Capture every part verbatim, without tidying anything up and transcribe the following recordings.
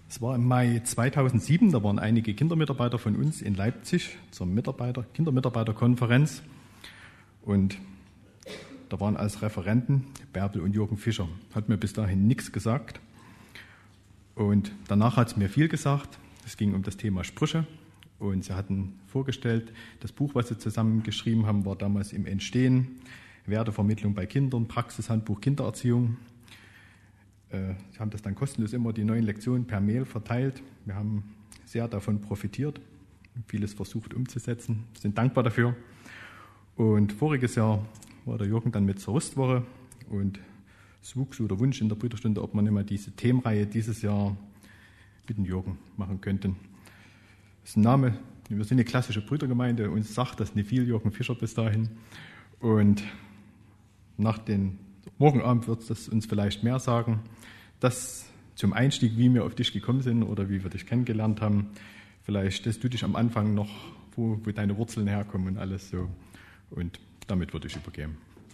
Es war im Mai zweitausendsieben, da waren einige Kindermitarbeiter von uns in Leipzig zur Mitarbeiter, Kindermitarbeiterkonferenz und da waren als Referenten Bärbel und Jürgen Fischer. Hat mir bis dahin nichts gesagt und danach hat es mir viel gesagt. Es ging um das Thema Sprüche und sie hatten vorgestellt, das Buch, was sie zusammen geschrieben haben, war damals im Entstehen, Wertevermittlung bei Kindern, Praxishandbuch Kindererziehung. Sie haben das dann kostenlos immer, die neuen Lektionen per Mail verteilt. Wir haben sehr davon profitiert, vieles versucht umzusetzen, sind dankbar dafür. Und voriges Jahr war der Jürgen dann mit zur Rüstwoche und es wuchs so der Wunsch in der Brüderstunde, ob man immer diese Themenreihe dieses Jahr mit dem Jürgen machen könnten. Das ist ein Name, wir sind eine klassische Brüdergemeinde, uns sagt das nicht viel, Jürgen Fischer bis dahin. Und nach dem Morgenabend wird es uns vielleicht mehr sagen. Das zum Einstieg, wie wir auf dich gekommen sind oder wie wir dich kennengelernt haben. Vielleicht stellst du dich am Anfang noch, wo, wo deine Wurzeln herkommen und alles so. Und damit würde ich übergeben.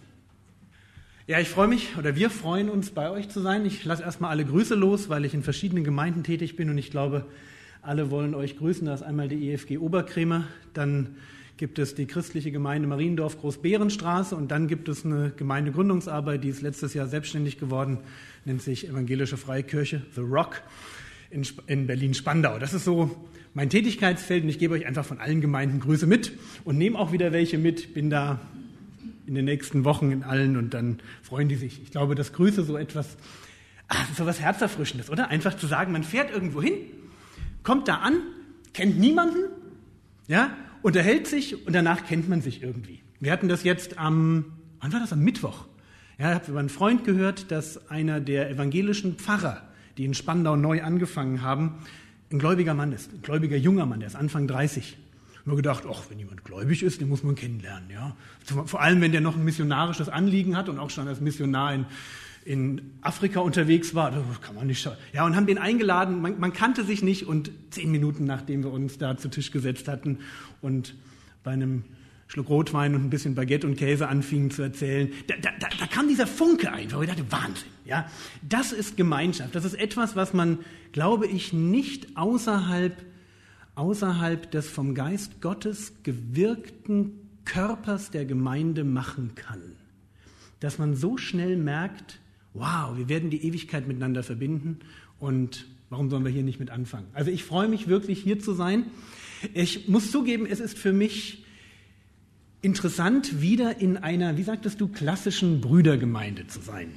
Ja, ich freue mich oder wir freuen uns, bei euch zu sein. Ich lasse erstmal alle Grüße los, weil ich in verschiedenen Gemeinden tätig bin und ich glaube, alle wollen euch grüßen. Da ist einmal die E F G Oberkrämer, dann gibt es die christliche Gemeinde Mariendorf Großbeerenstraße und dann gibt es eine Gemeindegründungsarbeit, die ist letztes Jahr selbstständig geworden, nennt sich Evangelische Freikirche, The Rock, in, in Berlin-Spandau. Das ist so mein Tätigkeitsfeld und ich gebe euch einfach von allen Gemeinden Grüße mit und nehme auch wieder welche mit, bin da in den nächsten Wochen in allen und dann freuen die sich. Ich glaube, dass Grüße so etwas, ach, so was Herzerfrischendes, oder? Einfach zu sagen, man fährt irgendwo hin, kommt da an, kennt niemanden, ja, unterhält sich und danach kennt man sich irgendwie. Wir hatten das jetzt am, wann war das, am Mittwoch? Ja, ich habe über einen Freund gehört, dass einer der evangelischen Pfarrer, die in Spandau neu angefangen haben, ein gläubiger Mann ist, ein gläubiger junger Mann, der ist Anfang dreißig. Ich habe mir gedacht, ach, wenn jemand gläubig ist, den muss man kennenlernen. Ja. Vor allem, wenn der noch ein missionarisches Anliegen hat und auch schon als Missionar in, in Afrika unterwegs war, das kann man nicht schauen. Ja, und haben den eingeladen, man, man kannte sich nicht und zehn Minuten nachdem wir uns da zu Tisch gesetzt hatten und bei einem Schluck Rotwein und ein bisschen Baguette und Käse anfingen zu erzählen, da, da, da, da kam dieser Funke einfach, ich dachte, Wahnsinn. Ja, das ist Gemeinschaft, das ist etwas, was man, glaube ich, nicht außerhalb, außerhalb des vom Geist Gottes gewirkten Körpers der Gemeinde machen kann. Dass man so schnell merkt, wow, wir werden die Ewigkeit miteinander verbinden und warum sollen wir hier nicht mit anfangen? Also ich freue mich wirklich, hier zu sein. Ich muss zugeben, es ist für mich interessant, wieder in einer, wie sagtest du, klassischen Brüdergemeinde zu sein.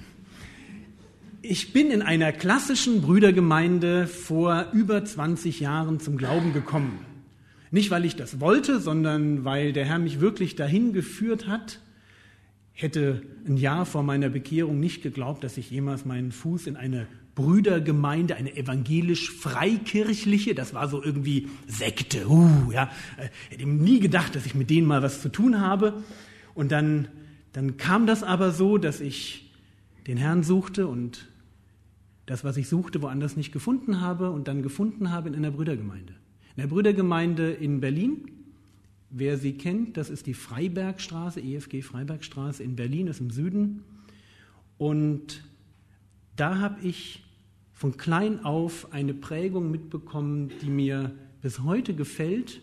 Ich bin in einer klassischen Brüdergemeinde vor über zwanzig Jahren zum Glauben gekommen. Nicht, weil ich das wollte, sondern weil der Herr mich wirklich dahin geführt hat. Hätte ein Jahr vor meiner Bekehrung nicht geglaubt, dass ich jemals meinen Fuß in eine Brüdergemeinde, eine evangelisch-freikirchliche, das war so irgendwie Sekte, uh, ja, hätte nie gedacht, dass ich mit denen mal was zu tun habe. Und dann, dann kam das aber so, dass ich den Herrn suchte und das, was ich suchte, woanders nicht gefunden habe und dann gefunden habe in einer Brüdergemeinde. In der Brüdergemeinde in Berlin. Wer sie kennt, das ist die Freibergstraße, E F G Freibergstraße in Berlin, ist im Süden. Und da habe ich von klein auf eine Prägung mitbekommen, die mir bis heute gefällt.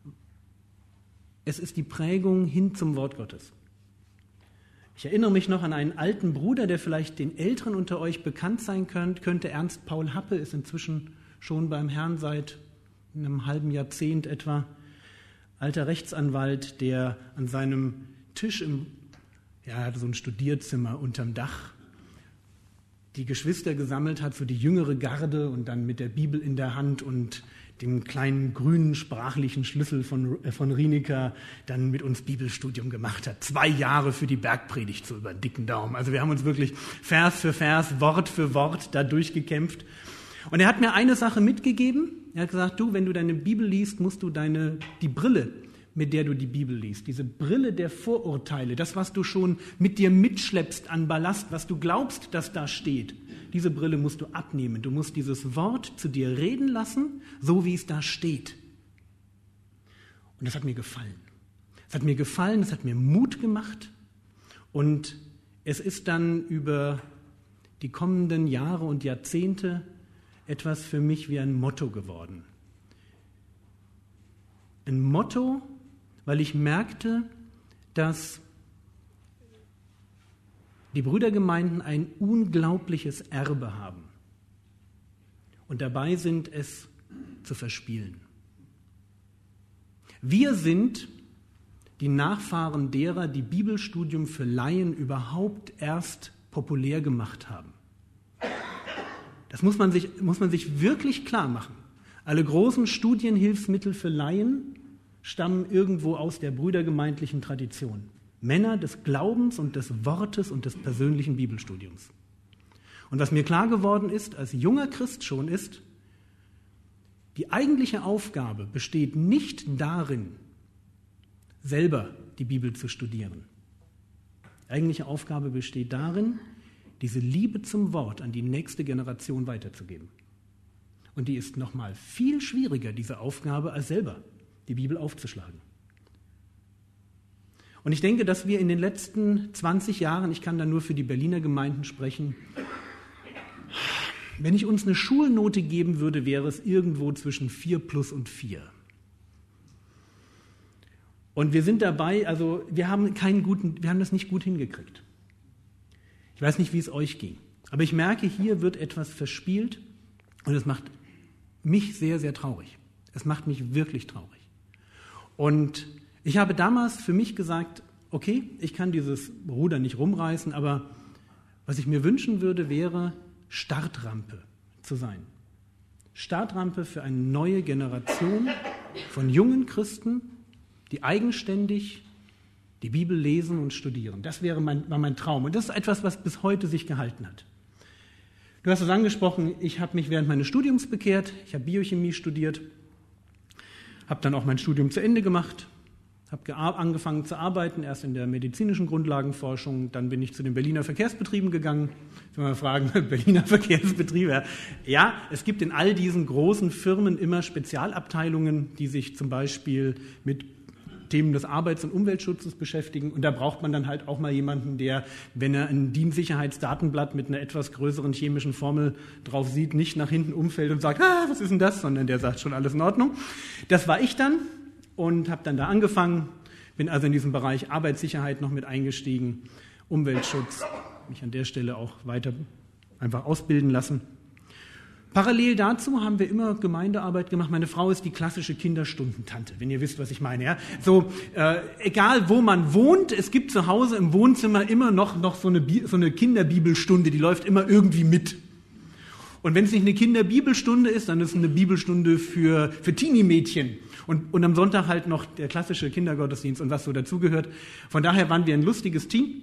Es ist die Prägung hin zum Wort Gottes. Ich erinnere mich noch an einen alten Bruder, der vielleicht den Älteren unter euch bekannt sein könnte. Ernst Paul Happe ist inzwischen schon beim Herrn seit einem halben Jahrzehnt etwa. Alter Rechtsanwalt, der an seinem Tisch im, ja, er hatte so ein Studierzimmer unterm Dach, die Geschwister gesammelt hat, so die jüngere Garde und dann mit der Bibel in der Hand und dem kleinen grünen sprachlichen Schlüssel von, äh, von Rienecker dann mit uns Bibelstudium gemacht hat. Zwei Jahre für die Bergpredigt, so über den dicken Daumen. Also wir haben uns wirklich Vers für Vers, Wort für Wort da durchgekämpft. Und er hat mir eine Sache mitgegeben. Er hat gesagt, du, wenn du deine Bibel liest, musst du deine, die Brille, mit der du die Bibel liest, diese Brille der Vorurteile, das, was du schon mit dir mitschleppst an Ballast, was du glaubst, dass da steht, diese Brille musst du abnehmen. Du musst dieses Wort zu dir reden lassen, so wie es da steht. Und das hat mir gefallen. Es hat mir gefallen, es hat mir Mut gemacht. Und es ist dann über die kommenden Jahre und Jahrzehnte etwas für mich wie ein Motto geworden. Ein Motto, weil ich merkte, dass die Brüdergemeinden ein unglaubliches Erbe haben und dabei sind, es zu verspielen. Wir sind die Nachfahren derer, die Bibelstudium für Laien überhaupt erst populär gemacht haben. Das muss man sich, muss man sich wirklich klar machen. Alle großen Studienhilfsmittel für Laien stammen irgendwo aus der brüdergemeindlichen Tradition. Männer des Glaubens und des Wortes und des persönlichen Bibelstudiums. Und was mir klar geworden ist, als junger Christ schon ist, die eigentliche Aufgabe besteht nicht darin, selber die Bibel zu studieren. Die eigentliche Aufgabe besteht darin, diese Liebe zum Wort an die nächste Generation weiterzugeben. Und die ist nochmal viel schwieriger, diese Aufgabe, als selber die Bibel aufzuschlagen. Und ich denke, dass wir in den letzten zwanzig Jahren, ich kann da nur für die Berliner Gemeinden sprechen, wenn ich uns eine Schulnote geben würde, wäre es irgendwo zwischen vier plus und vier. Und wir sind dabei, also wir haben keinen guten, wir haben das nicht gut hingekriegt. Ich weiß nicht, wie es euch ging, aber ich merke, hier wird etwas verspielt und es macht mich sehr, sehr traurig. Es macht mich wirklich traurig. Und ich habe damals für mich gesagt, okay, ich kann dieses Ruder nicht rumreißen, aber was ich mir wünschen würde, wäre Startrampe zu sein. Startrampe für eine neue Generation von jungen Christen, die eigenständig die Bibel lesen und studieren. Das wäre mein, war mein Traum. Und das ist etwas, was bis heute sich gehalten hat. Du hast es angesprochen, ich habe mich während meines Studiums bekehrt, ich habe Biochemie studiert, habe dann auch mein Studium zu Ende gemacht, habe angefangen zu arbeiten, erst in der medizinischen Grundlagenforschung, dann bin ich zu den Berliner Verkehrsbetrieben gegangen. Wenn wir fragen, Berliner Verkehrsbetriebe, ja, es gibt in all diesen großen Firmen immer Spezialabteilungen, die sich zum Beispiel mit Themen des Arbeits- und Umweltschutzes beschäftigen. Und da braucht man dann halt auch mal jemanden, der, wenn er ein D I N-Sicherheitsdatenblatt mit einer etwas größeren chemischen Formel drauf sieht, nicht nach hinten umfällt und sagt, ah, was ist denn das, sondern der sagt schon, alles in Ordnung. Das war ich dann und habe dann da angefangen, bin also in diesem Bereich Arbeitssicherheit noch mit eingestiegen, Umweltschutz, mich an der Stelle auch weiter einfach ausbilden lassen. Parallel dazu haben wir immer Gemeindearbeit gemacht. Meine Frau ist die klassische Kinderstundentante, wenn ihr wisst, was ich meine. Ja? So, äh, egal wo man wohnt, es gibt zu Hause im Wohnzimmer immer noch, noch so eine, Bi- so eine Kinderbibelstunde, die läuft immer irgendwie mit. Und wenn es nicht eine Kinderbibelstunde ist, dann ist es eine Bibelstunde für, für Teenie-Mädchen. Und, und am Sonntag halt noch der klassische Kindergottesdienst und was so dazugehört. Von daher waren wir ein lustiges Team.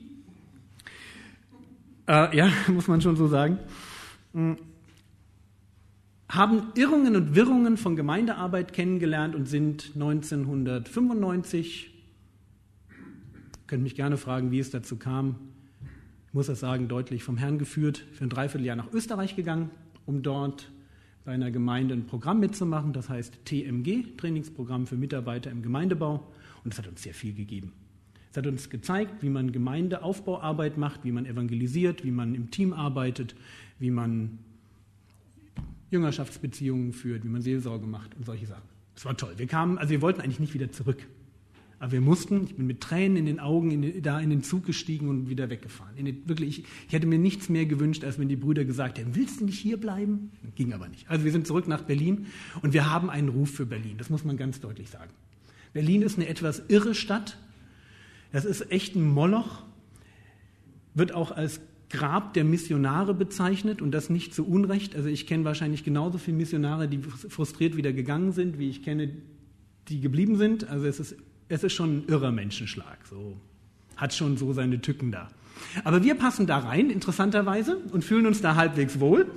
Äh, ja, muss man schon so sagen. Mhm. Haben Irrungen und Wirrungen von Gemeindearbeit kennengelernt und sind neunzehnhundertfünfundneunzig, könnt mich gerne fragen, wie es dazu kam, ich muss das sagen, deutlich vom Herrn geführt, für ein Dreivierteljahr nach Österreich gegangen, um dort bei einer Gemeinde ein Programm mitzumachen, das heißt T M G, Trainingsprogramm für Mitarbeiter im Gemeindebau, und es hat uns sehr viel gegeben. Es hat uns gezeigt, wie man Gemeindeaufbauarbeit macht, wie man evangelisiert, wie man im Team arbeitet, wie man Jüngerschaftsbeziehungen führt, wie man Seelsorge macht und solche Sachen. Das war toll. Wir kamen, also wir wollten eigentlich nicht wieder zurück. Aber wir mussten, ich bin mit Tränen in den Augen in den, da in den Zug gestiegen und wieder weggefahren. In den, wirklich, ich, ich hätte mir nichts mehr gewünscht, als wenn die Brüder gesagt hätten, willst du nicht hier bleiben? Ging aber nicht. Also wir sind zurück nach Berlin und wir haben einen Ruf für Berlin. Das muss man ganz deutlich sagen. Berlin ist eine etwas irre Stadt. Das ist echt ein Moloch. Wird auch als Grab der Missionare bezeichnet und das nicht zu Unrecht. Also ich kenne wahrscheinlich genauso viele Missionare, die frustriert wieder gegangen sind, wie ich kenne, die geblieben sind. Also es ist, es ist schon ein irrer Menschenschlag. So, hat schon so seine Tücken da. Aber wir passen da rein, interessanterweise, und fühlen uns da halbwegs wohl.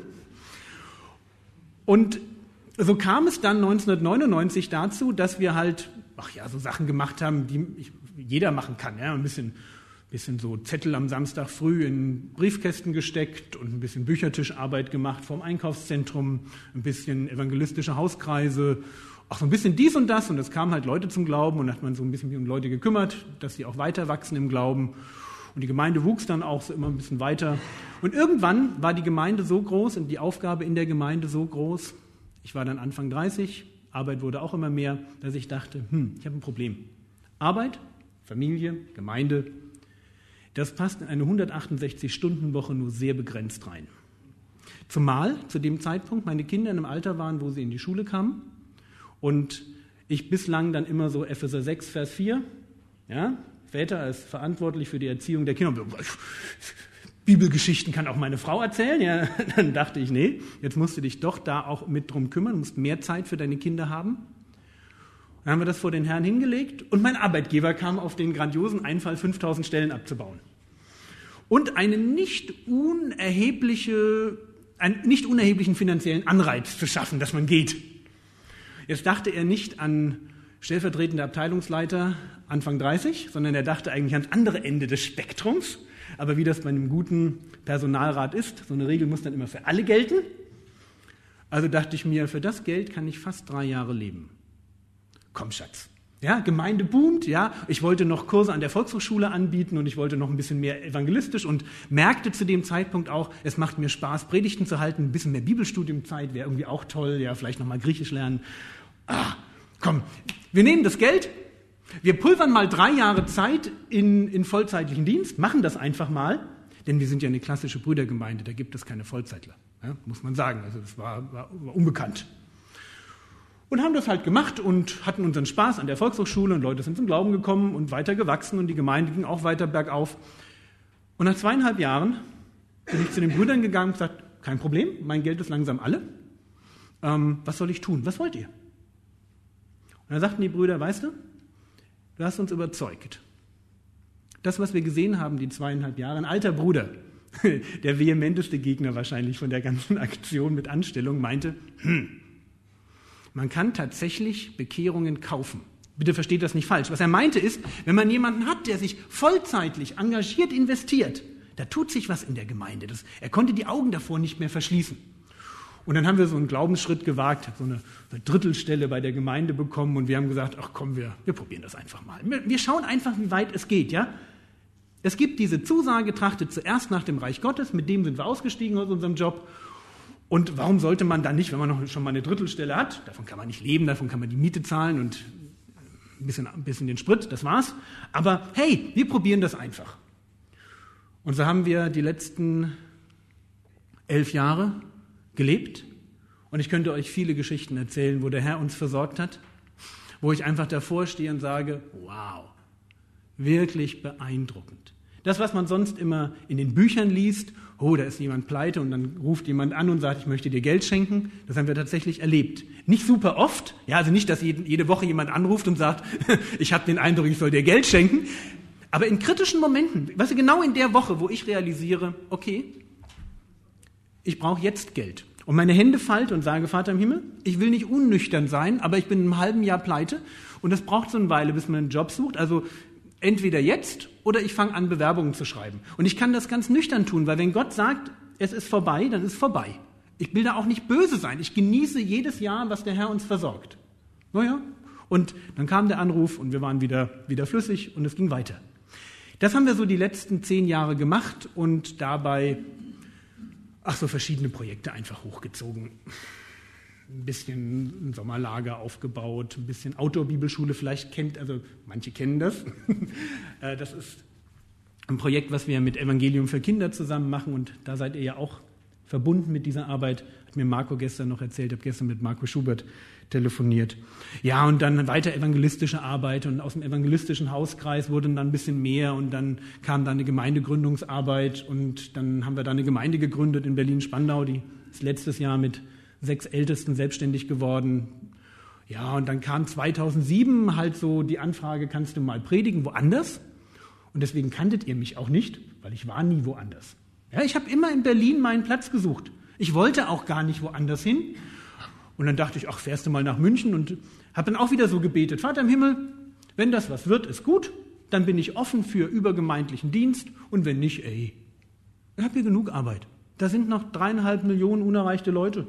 Und so kam es dann neunzehnhundertneunundneunzig dazu, dass wir halt, ach ja, so Sachen gemacht haben, die jeder machen kann, ja, ein bisschen bisschen so Zettel am Samstag früh in Briefkästen gesteckt und ein bisschen Büchertischarbeit gemacht vorm Einkaufszentrum, ein bisschen evangelistische Hauskreise, auch so ein bisschen dies und das. Und es kamen halt Leute zum Glauben und hat man so ein bisschen um Leute gekümmert, dass sie auch weiter wachsen im Glauben. Und die Gemeinde wuchs dann auch so immer ein bisschen weiter. Und irgendwann war die Gemeinde so groß und die Aufgabe in der Gemeinde so groß, ich war dann Anfang dreißig, Arbeit wurde auch immer mehr, dass ich dachte, hm, ich habe ein Problem. Arbeit, Familie, Gemeinde, das passt in eine hundertachtundsechzig-Stunden-Woche nur sehr begrenzt rein. Zumal zu dem Zeitpunkt meine Kinder in einem Alter waren, wo sie in die Schule kamen und ich bislang dann immer so Epheser sechs, Vers vier, ja, Väter ist verantwortlich für die Erziehung der Kinder. Bibelgeschichten kann auch meine Frau erzählen. Ja, dann dachte ich, nee, jetzt musst du dich doch da auch mit drum kümmern, musst mehr Zeit für deine Kinder haben. Dann haben wir das vor den Herrn hingelegt und mein Arbeitgeber kam auf den grandiosen Einfall, fünftausend Stellen abzubauen. Und einen nicht unerhebliche, einen nicht unerheblichen finanziellen Anreiz zu schaffen, dass man geht. Jetzt dachte er nicht an stellvertretender Abteilungsleiter Anfang dreißig, sondern er dachte eigentlich ans andere Ende des Spektrums. Aber wie das bei einem guten Personalrat ist, so eine Regel muss dann immer für alle gelten. Also dachte ich mir, für das Geld kann ich fast drei Jahre leben. Komm, Schatz. Ja, Gemeinde boomt, ja. Ich wollte noch Kurse an der Volkshochschule anbieten und ich wollte noch ein bisschen mehr evangelistisch und merkte zu dem Zeitpunkt auch, es macht mir Spaß, Predigten zu halten, ein bisschen mehr Bibelstudiumzeit wäre irgendwie auch toll, ja, vielleicht noch mal Griechisch lernen. Ah, komm, wir nehmen das Geld, wir pulvern mal drei Jahre Zeit in, in vollzeitlichen Dienst, machen das einfach mal, denn wir sind ja eine klassische Brüdergemeinde, da gibt es keine Vollzeitler, ja, muss man sagen, also das war, war, war unbekannt. Und haben das halt gemacht und hatten unseren Spaß an der Volkshochschule und Leute sind zum Glauben gekommen und weiter gewachsen und die Gemeinde ging auch weiter bergauf. Und nach zweieinhalb Jahren bin ich zu den Brüdern gegangen und gesagt, kein Problem, mein Geld ist langsam alle, ähm, was soll ich tun, was wollt ihr? Und dann sagten die Brüder, weißt du, du hast uns überzeugt. Das, was wir gesehen haben, die zweieinhalb Jahre, ein alter Bruder, der vehementeste Gegner wahrscheinlich von der ganzen Aktion mit Anstellung, meinte, hm, man kann tatsächlich Bekehrungen kaufen. Bitte versteht das nicht falsch. Was er meinte ist, wenn man jemanden hat, der sich vollzeitlich engagiert investiert, da tut sich was in der Gemeinde. Das, er konnte die Augen davor nicht mehr verschließen. Und dann haben wir so einen Glaubensschritt gewagt, so eine, eine Drittelstelle bei der Gemeinde bekommen und wir haben gesagt, ach komm, wir, wir probieren das einfach mal. Wir, wir schauen einfach, wie weit es geht. Ja? Es gibt diese Zusage, trachtet zuerst nach dem Reich Gottes, mit dem sind wir ausgestiegen aus unserem Job. Und warum sollte man dann nicht, wenn man noch schon mal eine Drittelstelle hat, davon kann man nicht leben, davon kann man die Miete zahlen und ein bisschen, ein bisschen den Sprit, das war's. Aber hey, wir probieren das einfach. Und so haben wir die letzten elf Jahre gelebt. Und ich könnte euch viele Geschichten erzählen, wo der Herr uns versorgt hat, wo ich einfach davor stehe und sage, wow, wirklich beeindruckend. Das, was man sonst immer in den Büchern liest, oh, da ist jemand pleite und dann ruft jemand an und sagt, ich möchte dir Geld schenken, das haben wir tatsächlich erlebt. Nicht super oft, ja, also nicht, dass jede Woche jemand anruft und sagt, ich habe den Eindruck, ich soll dir Geld schenken, aber in kritischen Momenten, weißt du, genau in der Woche, wo ich realisiere, okay, ich brauche jetzt Geld und meine Hände falte und sage, Vater im Himmel, ich will nicht unnüchtern sein, aber ich bin in einem halben Jahr pleite und das braucht so eine Weile, bis man einen Job sucht, also entweder jetzt oder ich fange an, Bewerbungen zu schreiben. Und ich kann das ganz nüchtern tun, weil wenn Gott sagt, es ist vorbei, dann ist es vorbei. Ich will da auch nicht böse sein. Ich genieße jedes Jahr, was der Herr uns versorgt. Naja, und dann kam der Anruf und wir waren wieder, wieder flüssig und es ging weiter. Das haben wir so die letzten zehn Jahre gemacht und dabei, ach so, verschiedene Projekte einfach hochgezogen. Ein bisschen ein Sommerlager aufgebaut, ein bisschen Outdoor-Bibelschule, vielleicht kennt, also manche kennen das. Das ist ein Projekt, was wir mit Evangelium für Kinder zusammen machen und da seid ihr ja auch verbunden mit dieser Arbeit. Hat mir Marco gestern noch erzählt, ich habe gestern mit Marco Schubert telefoniert. Ja, und dann weiter evangelistische Arbeit und aus dem evangelistischen Hauskreis wurde dann ein bisschen mehr und dann kam da eine Gemeindegründungsarbeit und dann haben wir da eine Gemeinde gegründet in Berlin-Spandau, die ist letztes Jahr mit sechs Ältesten selbstständig geworden. Ja, und dann kam zweitausendsieben halt so die Anfrage, kannst du mal predigen woanders? Und deswegen kanntet ihr mich auch nicht, weil ich war nie woanders. Ja, ich habe immer in Berlin meinen Platz gesucht. Ich wollte auch gar nicht woanders hin. Und dann dachte ich, ach, fährst du mal nach München und habe dann auch wieder so gebetet, Vater im Himmel, wenn das was wird, ist gut, dann bin ich offen für übergemeindlichen Dienst und wenn nicht, ey, ich habe hier genug Arbeit. Da sind noch dreieinhalb Millionen unerreichte Leute.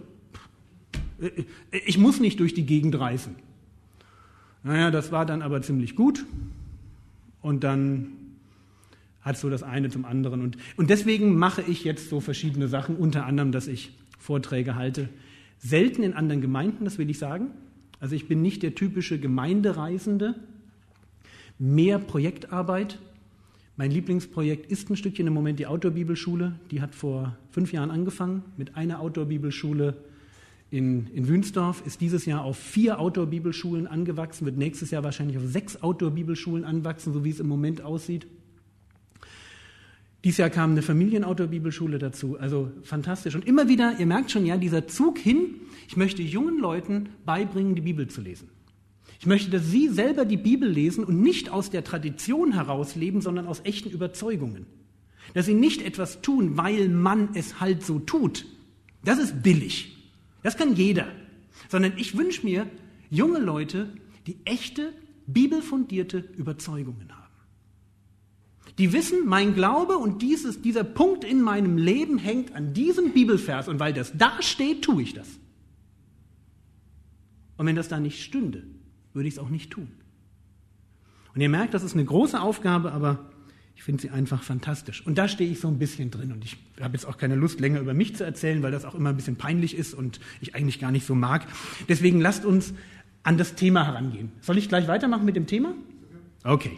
Ich muss nicht durch die Gegend reisen. Naja, das war dann aber ziemlich gut. Und dann hat so das eine zum anderen. Und, und deswegen mache ich jetzt so verschiedene Sachen, unter anderem, dass ich Vorträge halte. Selten in anderen Gemeinden, das will ich sagen. Also ich bin nicht der typische Gemeindereisende. Mehr Projektarbeit. Mein Lieblingsprojekt ist ein Stückchen im Moment die Outdoor-Bibelschule. Die hat vor fünf Jahren angefangen mit einer Outdoor-Bibelschule in, in Wünsdorf. Ist dieses Jahr auf vier Outdoor-Bibelschulen angewachsen, wird nächstes Jahr wahrscheinlich auf sechs Outdoor-Bibelschulen anwachsen, so wie es im Moment aussieht. Dieses Jahr kam eine Familien-Outdoor-Bibelschule dazu, also fantastisch. Und immer wieder, ihr merkt schon, ja, dieser Zug hin, ich möchte jungen Leuten beibringen, die Bibel zu lesen. Ich möchte, dass sie selber die Bibel lesen und nicht aus der Tradition heraus leben, sondern aus echten Überzeugungen. Dass sie nicht etwas tun, weil man es halt so tut. Das ist billig. Das kann jeder. Sondern ich wünsche mir junge Leute, die echte, bibelfundierte Überzeugungen haben. Die wissen, mein Glaube und dieses, dieser Punkt in meinem Leben hängt an diesem Bibelvers. Und weil das da steht, tue ich das. Und wenn das da nicht stünde, würde ich es auch nicht tun. Und ihr merkt, das ist eine große Aufgabe, aber ich finde sie einfach fantastisch. Und da stehe ich so ein bisschen drin. Und ich habe jetzt auch keine Lust, länger über mich zu erzählen, weil das auch immer ein bisschen peinlich ist und ich eigentlich gar nicht so mag. Deswegen lasst uns an das Thema herangehen. Soll ich gleich weitermachen mit dem Thema? Okay.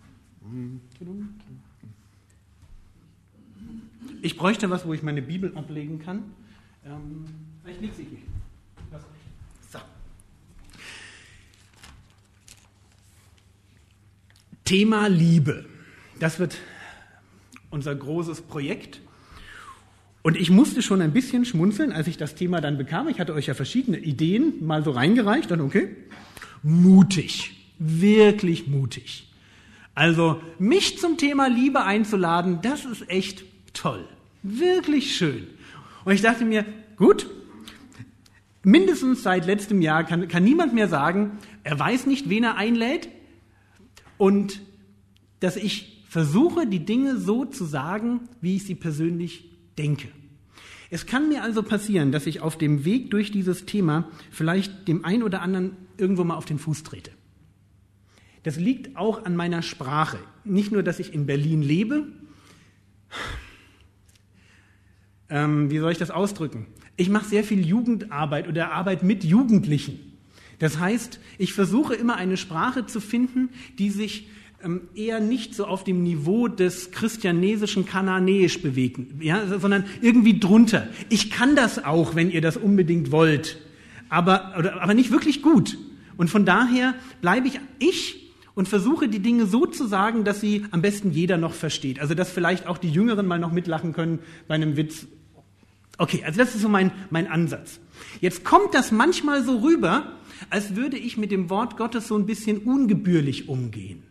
Ich bräuchte was, wo ich meine Bibel ablegen kann. Ähm, ich lege sie hier. So. Thema Liebe. Das wird unser großes Projekt. Und ich musste schon ein bisschen schmunzeln, als ich das Thema dann bekam. Ich hatte euch ja verschiedene Ideen mal so reingereicht. Dann okay, mutig, wirklich mutig. Also mich zum Thema Liebe einzuladen, das ist echt toll, wirklich schön. Und ich dachte mir, gut, mindestens seit letztem Jahr kann, kann niemand mehr sagen, er weiß nicht, wen er einlädt. Und dass ich versuche, die Dinge so zu sagen, wie ich sie persönlich denke. Es kann mir also passieren, dass ich auf dem Weg durch dieses Thema vielleicht dem einen oder anderen irgendwo mal auf den Fuß trete. Das liegt auch an meiner Sprache. Nicht nur, dass ich in Berlin lebe. Ähm, wie soll ich das ausdrücken? Ich mache sehr viel Jugendarbeit oder Arbeit mit Jugendlichen. Das heißt, ich versuche immer eine Sprache zu finden, die sich ähm, eher nicht so auf dem Niveau des christianesischen Kananäisch bewegt, ja, sondern irgendwie drunter. Ich kann das auch, wenn ihr das unbedingt wollt, aber, oder, aber nicht wirklich gut. Und von daher bleibe ich ich und versuche die Dinge so zu sagen, dass sie am besten jeder noch versteht. Also dass vielleicht auch die Jüngeren mal noch mitlachen können bei einem Witz. Okay, also das ist so mein, mein Ansatz. Jetzt kommt das manchmal so rüber, als würde ich mit dem Wort Gottes so ein bisschen ungebührlich umgehen.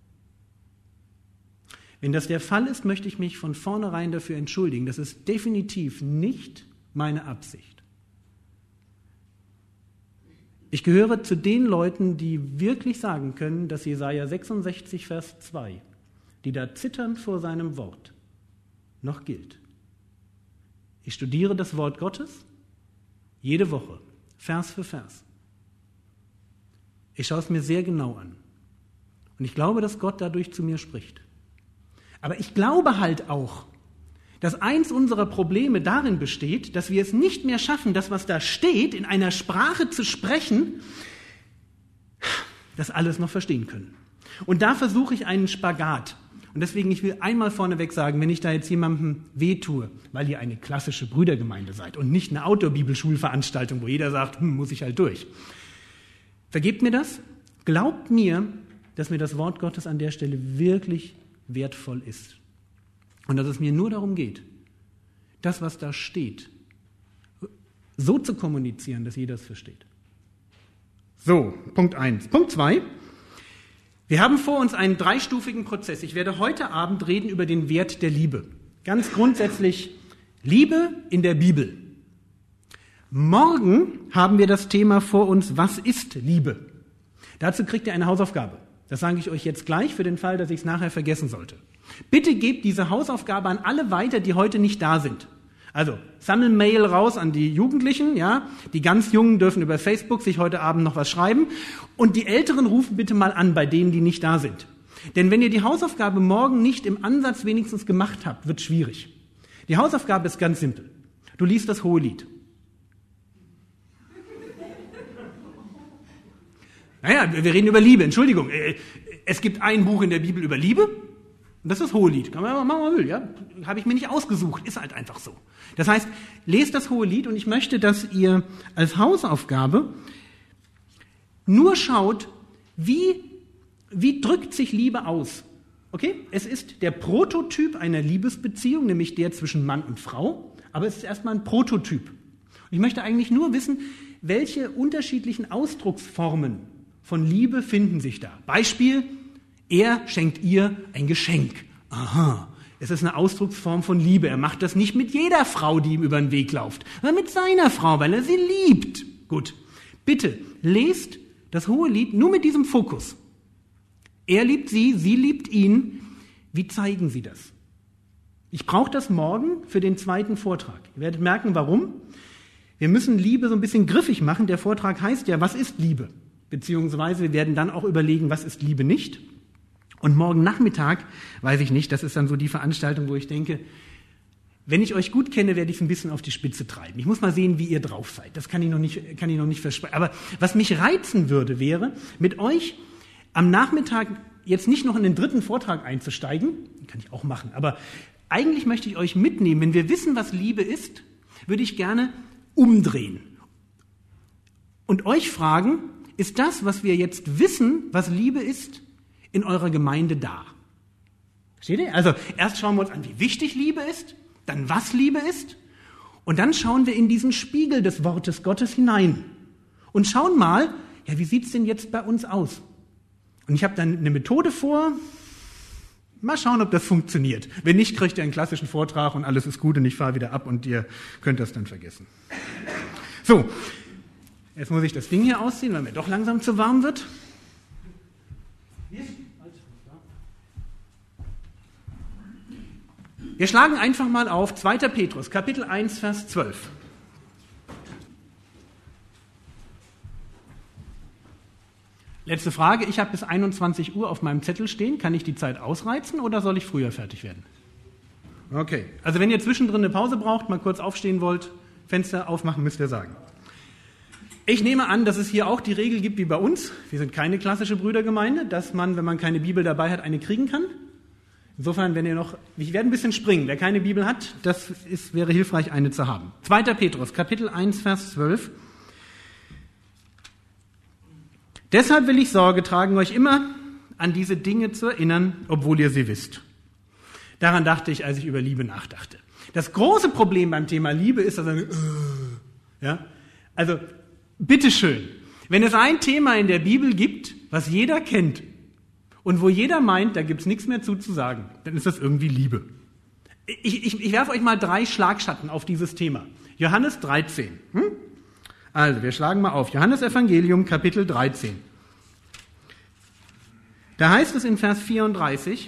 Wenn das der Fall ist, möchte ich mich von vornherein dafür entschuldigen. Das ist definitiv nicht meine Absicht. Ich gehöre zu den Leuten, die wirklich sagen können, dass Jesaja sechsundsechzig, Vers zwei, die da zittern vor seinem Wort, noch gilt. Ich studiere das Wort Gottes jede Woche, Vers für Vers. Ich schaue es mir sehr genau an. Und ich glaube, dass Gott dadurch zu mir spricht. Aber ich glaube halt auch, dass eins unserer Probleme darin besteht, dass wir es nicht mehr schaffen, das, was da steht, in einer Sprache zu sprechen, das alles noch verstehen können. Und da versuche ich einen Spagat. Und deswegen, ich will einmal vorneweg sagen, wenn ich da jetzt jemandem wehtue, weil ihr eine klassische Brüdergemeinde seid und nicht eine Outdoor-Bibelschulveranstaltung, wo jeder sagt, hm, muss ich halt durch. Vergebt mir das, glaubt mir, dass mir das Wort Gottes an der Stelle wirklich wertvoll ist. Und dass es mir nur darum geht, das, was da steht, so zu kommunizieren, dass jeder es versteht. So, Punkt eins. Punkt zwei. Wir haben vor uns einen dreistufigen Prozess. Ich werde heute Abend reden über den Wert der Liebe. Ganz grundsätzlich Liebe in der Bibel. Morgen haben wir das Thema vor uns, was ist Liebe? Dazu kriegt ihr eine Hausaufgabe. Das sage ich euch jetzt gleich für den Fall, dass ich es nachher vergessen sollte. Bitte gebt diese Hausaufgabe an alle weiter, die heute nicht da sind. Also Sammelmail raus an die Jugendlichen, ja. Die ganz Jungen dürfen über Facebook sich heute Abend noch was schreiben. Und die Älteren rufen bitte mal an bei denen, die nicht da sind. Denn wenn ihr die Hausaufgabe morgen nicht im Ansatz wenigstens gemacht habt, wird schwierig. Die Hausaufgabe ist ganz simpel. Du liest das Hohelied. Naja, wir reden über Liebe, Entschuldigung. Es gibt ein Buch in der Bibel über Liebe und das ist das Hohelied. Kann man machen, was man will, ja? Habe ich mir nicht ausgesucht, ist halt einfach so. Das heißt, lest das Hohelied und ich möchte, dass ihr als Hausaufgabe nur schaut, wie, wie drückt sich Liebe aus. Okay? Es ist der Prototyp einer Liebesbeziehung, nämlich der zwischen Mann und Frau, aber es ist erstmal ein Prototyp. Und ich möchte eigentlich nur wissen, welche unterschiedlichen Ausdrucksformen von Liebe finden sich da. Beispiel, er schenkt ihr ein Geschenk. Aha, es ist eine Ausdrucksform von Liebe. Er macht das nicht mit jeder Frau, die ihm über den Weg läuft, sondern mit seiner Frau, weil er sie liebt. Gut, bitte, lest das Hohelied nur mit diesem Fokus. Er liebt sie, sie liebt ihn. Wie zeigen Sie das? Ich brauche das morgen für den zweiten Vortrag. Ihr werdet merken, warum. Wir müssen Liebe so ein bisschen griffig machen. Der Vortrag heißt ja, was ist Liebe? Beziehungsweise wir werden dann auch überlegen, was ist Liebe nicht. Und morgen Nachmittag, weiß ich nicht, das ist dann so die Veranstaltung, wo ich denke, wenn ich euch gut kenne, werde ich es ein bisschen auf die Spitze treiben. Ich muss mal sehen, wie ihr drauf seid. Das kann ich noch nicht, kann ich noch nicht versprechen. Aber was mich reizen würde, wäre, mit euch am Nachmittag jetzt nicht noch in den dritten Vortrag einzusteigen. Kann ich auch machen. Aber eigentlich möchte ich euch mitnehmen. Wenn wir wissen, was Liebe ist, würde ich gerne umdrehen. Und euch fragen, ist das, was wir jetzt wissen, was Liebe ist, in eurer Gemeinde da? Versteht ihr? Also erst schauen wir uns an, wie wichtig Liebe ist, dann was Liebe ist und dann schauen wir in diesen Spiegel des Wortes Gottes hinein und schauen mal, ja, wie sieht es denn jetzt bei uns aus? Und ich habe dann eine Methode vor, mal schauen, ob das funktioniert. Wenn nicht, kriegt ihr einen klassischen Vortrag und alles ist gut und ich fahre wieder ab und ihr könnt das dann vergessen. So, jetzt muss ich das Ding hier ausziehen, weil mir doch langsam zu warm wird. Wir schlagen einfach mal auf zweiter Petrus, Kapitel eins, Vers zwölf. Letzte Frage, ich habe bis einundzwanzig Uhr auf meinem Zettel stehen. Kann ich die Zeit ausreizen oder soll ich früher fertig werden? Okay, also wenn ihr zwischendrin eine Pause braucht, mal kurz aufstehen wollt, Fenster aufmachen, müsst ihr sagen. Ich nehme an, dass es hier auch die Regel gibt wie bei uns. Wir sind keine klassische Brüdergemeinde, dass man, wenn man keine Bibel dabei hat, eine kriegen kann. Insofern, wenn ihr noch, ich werde ein bisschen springen. Wer keine Bibel hat, das ist, wäre hilfreich, eine zu haben. zweiter Petrus, Kapitel eins, Vers zwölf. Deshalb will ich Sorge tragen, euch immer an diese Dinge zu erinnern, obwohl ihr sie wisst. Daran dachte ich, als ich über Liebe nachdachte. Das große Problem beim Thema Liebe ist, dass er, äh, ja, also bitteschön, wenn es ein Thema in der Bibel gibt, was jeder kennt und wo jeder meint, da gibt's nichts mehr zu zu sagen, dann ist das irgendwie Liebe. Ich, ich, ich werfe euch mal drei Schlagschatten auf dieses Thema. Johannes dreizehn. Hm? Also, wir schlagen mal auf. Johannes Evangelium, Kapitel dreizehn. Da heißt es in Vers vierunddreißig,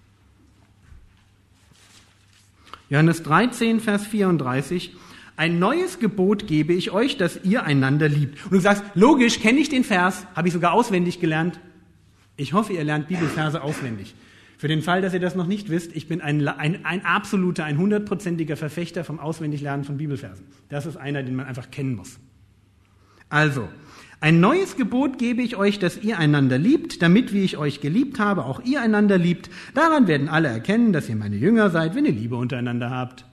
Johannes dreizehn, Vers vierunddreißig, ein neues Gebot gebe ich euch, dass ihr einander liebt. Und du sagst, logisch, kenne ich den Vers, habe ich sogar auswendig gelernt. Ich hoffe, ihr lernt Bibelverse auswendig. Für den Fall, dass ihr das noch nicht wisst, ich bin ein, ein, ein absoluter, ein hundertprozentiger Verfechter vom Auswendiglernen von Bibelversen. Das ist einer, den man einfach kennen muss. Also, ein neues Gebot gebe ich euch, dass ihr einander liebt, damit, wie ich euch geliebt habe, auch ihr einander liebt. Daran werden alle erkennen, dass ihr meine Jünger seid, wenn ihr Liebe untereinander habt.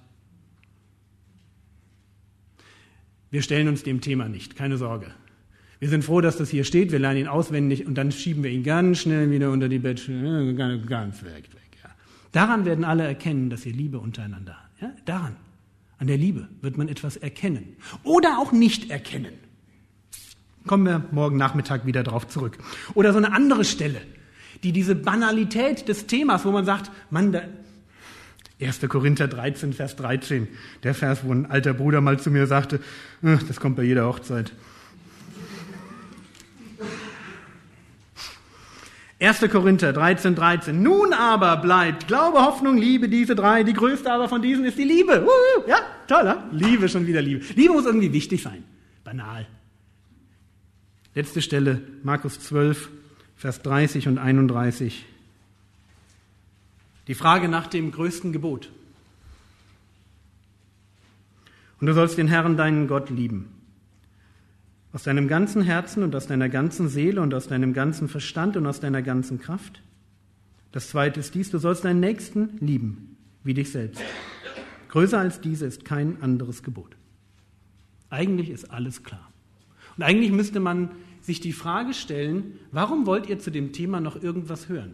Wir stellen uns dem Thema nicht, keine Sorge. Wir sind froh, dass das hier steht, wir lernen ihn auswendig und dann schieben wir ihn ganz schnell wieder unter die Bettschwere, ganz weg, weg. Ja. Daran werden alle erkennen, dass ihr Liebe untereinander habt. Ja, daran, an der Liebe wird man etwas erkennen oder auch nicht erkennen. Kommen wir morgen Nachmittag wieder drauf zurück. Oder so eine andere Stelle, die diese Banalität des Themas, wo man sagt, Mann, da, erster Korinther dreizehn, Vers dreizehn, der Vers, wo ein alter Bruder mal zu mir sagte, das kommt bei jeder Hochzeit. erster Korinther dreizehn, dreizehn. Nun aber bleibt Glaube, Hoffnung, Liebe, diese drei. Die größte aber von diesen ist die Liebe. Uh, ja, toll, ne? Liebe, schon wieder Liebe. Liebe muss irgendwie wichtig sein. Banal. Letzte Stelle, Markus zwölf, Vers dreißig und einunddreißig. Die Frage nach dem größten Gebot. Und du sollst den Herrn, deinen Gott, lieben. Aus deinem ganzen Herzen und aus deiner ganzen Seele und aus deinem ganzen Verstand und aus deiner ganzen Kraft. Das zweite ist dies, du sollst deinen Nächsten lieben, wie dich selbst. Größer als diese ist kein anderes Gebot. Eigentlich ist alles klar. Und eigentlich müsste man sich die Frage stellen, warum wollt ihr zu dem Thema noch irgendwas hören?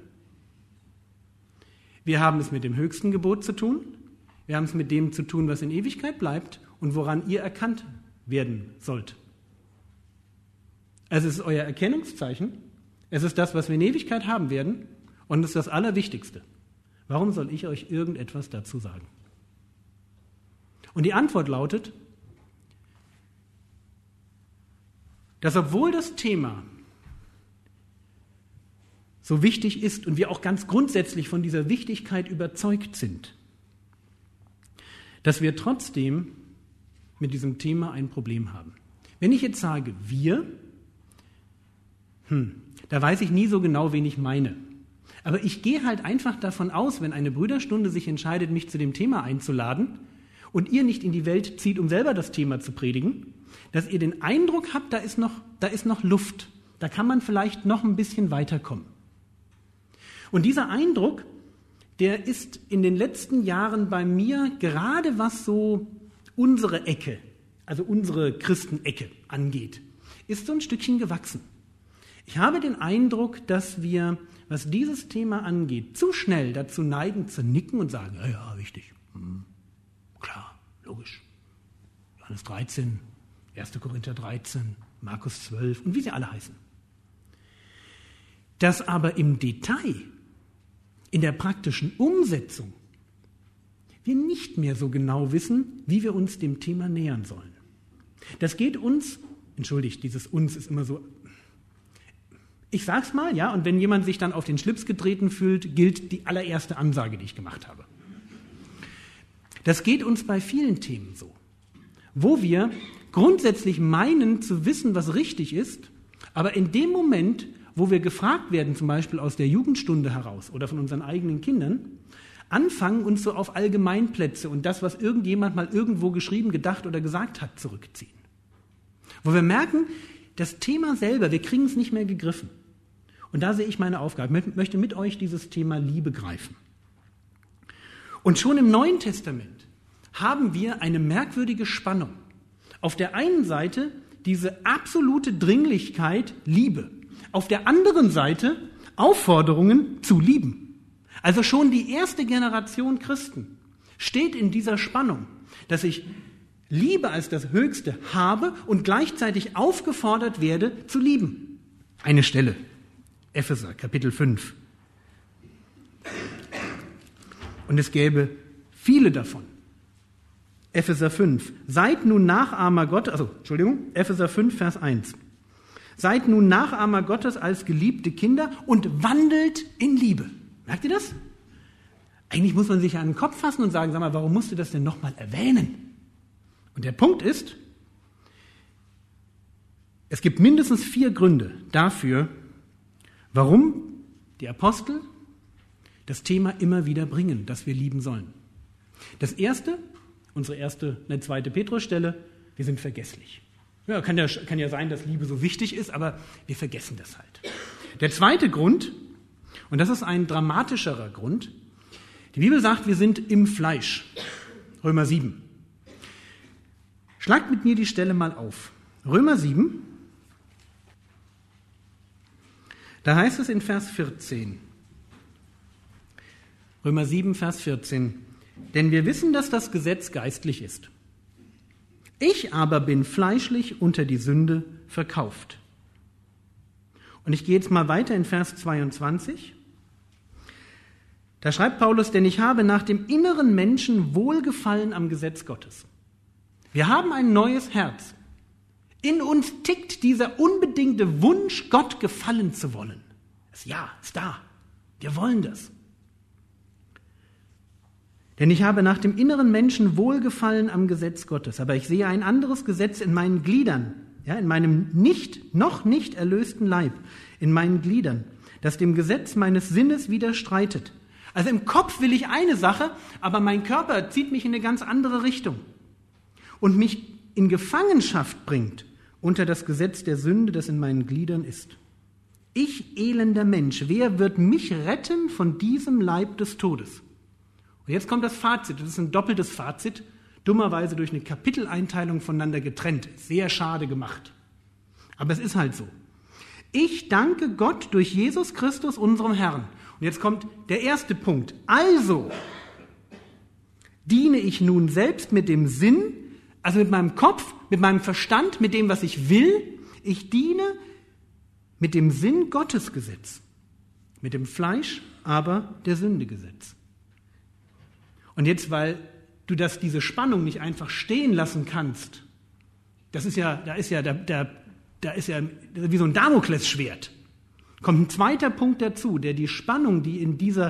Wir haben es mit dem höchsten Gebot zu tun, wir haben es mit dem zu tun, was in Ewigkeit bleibt und woran ihr erkannt werden sollt. Also es ist euer Erkennungszeichen, es ist das, was wir in Ewigkeit haben werden und es ist das Allerwichtigste. Warum soll ich euch irgendetwas dazu sagen? Und die Antwort lautet, dass obwohl das Thema so wichtig ist und wir auch ganz grundsätzlich von dieser Wichtigkeit überzeugt sind, dass wir trotzdem mit diesem Thema ein Problem haben. Wenn ich jetzt sage wir, hm, da weiß ich nie so genau, wen ich meine. Aber ich gehe halt einfach davon aus, wenn eine Brüderstunde sich entscheidet, mich zu dem Thema einzuladen und ihr nicht in die Welt zieht, um selber das Thema zu predigen, dass ihr den Eindruck habt, da ist noch, da ist noch Luft. Da kann man vielleicht noch ein bisschen weiterkommen. Und dieser Eindruck, der ist in den letzten Jahren bei mir, gerade was so unsere Ecke, also unsere Christenecke angeht, ist so ein Stückchen gewachsen. Ich habe den Eindruck, dass wir, was dieses Thema angeht, zu schnell dazu neigen, zu nicken und sagen, ja, ja, wichtig, hm, klar, logisch. Johannes dreizehn, erster Korinther dreizehn, Markus zwölf und wie sie alle heißen. Dass aber im Detail, in der praktischen Umsetzung, wir nicht mehr so genau wissen, wie wir uns dem Thema nähern sollen. Das geht uns, entschuldigt, dieses uns ist immer so, ich sag's mal, ja, und wenn jemand sich dann auf den Schlips getreten fühlt, gilt die allererste Ansage, die ich gemacht habe. Das geht uns bei vielen Themen so, wo wir grundsätzlich meinen zu wissen, was richtig ist, aber in dem Moment, wo wir gefragt werden, zum Beispiel aus der Jugendstunde heraus oder von unseren eigenen Kindern, anfangen, uns so auf Allgemeinplätze und das, was irgendjemand mal irgendwo geschrieben, gedacht oder gesagt hat, zurückziehen. Wo wir merken, das Thema selber, wir kriegen es nicht mehr gegriffen. Und da sehe ich meine Aufgabe. Ich möchte mit euch dieses Thema Liebe greifen. Und schon im Neuen Testament haben wir eine merkwürdige Spannung. Auf der einen Seite diese absolute Dringlichkeit Liebe. Auf der anderen Seite Aufforderungen zu lieben. Also schon die erste Generation Christen steht in dieser Spannung, dass ich Liebe als das Höchste habe und gleichzeitig aufgefordert werde zu lieben. Eine Stelle, Epheser, Kapitel fünf. Und es gäbe viele davon. Epheser fünf. Seid nun Nachahmer Gottes, also Entschuldigung, Epheser fünf, Vers eins. Seid nun Nachahmer Gottes als geliebte Kinder und wandelt in Liebe. Merkt ihr das? Eigentlich muss man sich ja an den Kopf fassen und sagen, sag mal, warum musst du das denn nochmal erwähnen? Und der Punkt ist, es gibt mindestens vier Gründe dafür, warum die Apostel das Thema immer wieder bringen, dass wir lieben sollen. Das erste, unsere erste, eine zweite Petrusstelle, wir sind vergesslich. Ja, kann ja, kann ja sein, dass Liebe so wichtig ist, aber wir vergessen das halt. Der zweite Grund, und das ist ein dramatischerer Grund, die Bibel sagt, wir sind im Fleisch. Römer sieben. Schlagt mit mir die Stelle mal auf. Römer sieben, da heißt es in Vers vierzehn. Römer sieben, Vers vierzehn. Denn wir wissen, dass das Gesetz geistlich ist. Ich aber bin fleischlich unter die Sünde verkauft. Und ich gehe jetzt mal weiter in Vers zweiundzwanzig. Da schreibt Paulus, denn ich habe nach dem inneren Menschen Wohlgefallen am Gesetz Gottes. Wir haben ein neues Herz. In uns tickt dieser unbedingte Wunsch, Gott gefallen zu wollen. Ja, ist da. Wir wollen das. Denn ich habe nach dem inneren Menschen Wohlgefallen am Gesetz Gottes, aber ich sehe ein anderes Gesetz in meinen Gliedern, ja, in meinem nicht, noch nicht erlösten Leib, in meinen Gliedern, das dem Gesetz meines Sinnes widerstreitet. Also im Kopf will ich eine Sache, aber mein Körper zieht mich in eine ganz andere Richtung und mich in Gefangenschaft bringt unter das Gesetz der Sünde, das in meinen Gliedern ist. Ich, elender Mensch, wer wird mich retten von diesem Leib des Todes? Und jetzt kommt das Fazit, das ist ein doppeltes Fazit, dummerweise durch eine Kapiteleinteilung voneinander getrennt. Sehr schade gemacht. Aber es ist halt so. Ich danke Gott durch Jesus Christus, unserem Herrn. Und jetzt kommt der erste Punkt. Also diene ich nun selbst mit dem Sinn, also mit meinem Kopf, mit meinem Verstand, mit dem, was ich will. Ich diene mit dem Sinn Gottes Gesetz, mit dem Fleisch aber der Sünde Gesetz. Und jetzt, weil du das, diese Spannung nicht einfach stehen lassen kannst, das ist ja, da ist ja, da, da, da ist ja wie so ein Damoklesschwert. Kommt ein zweiter Punkt dazu, der die Spannung, die in dieser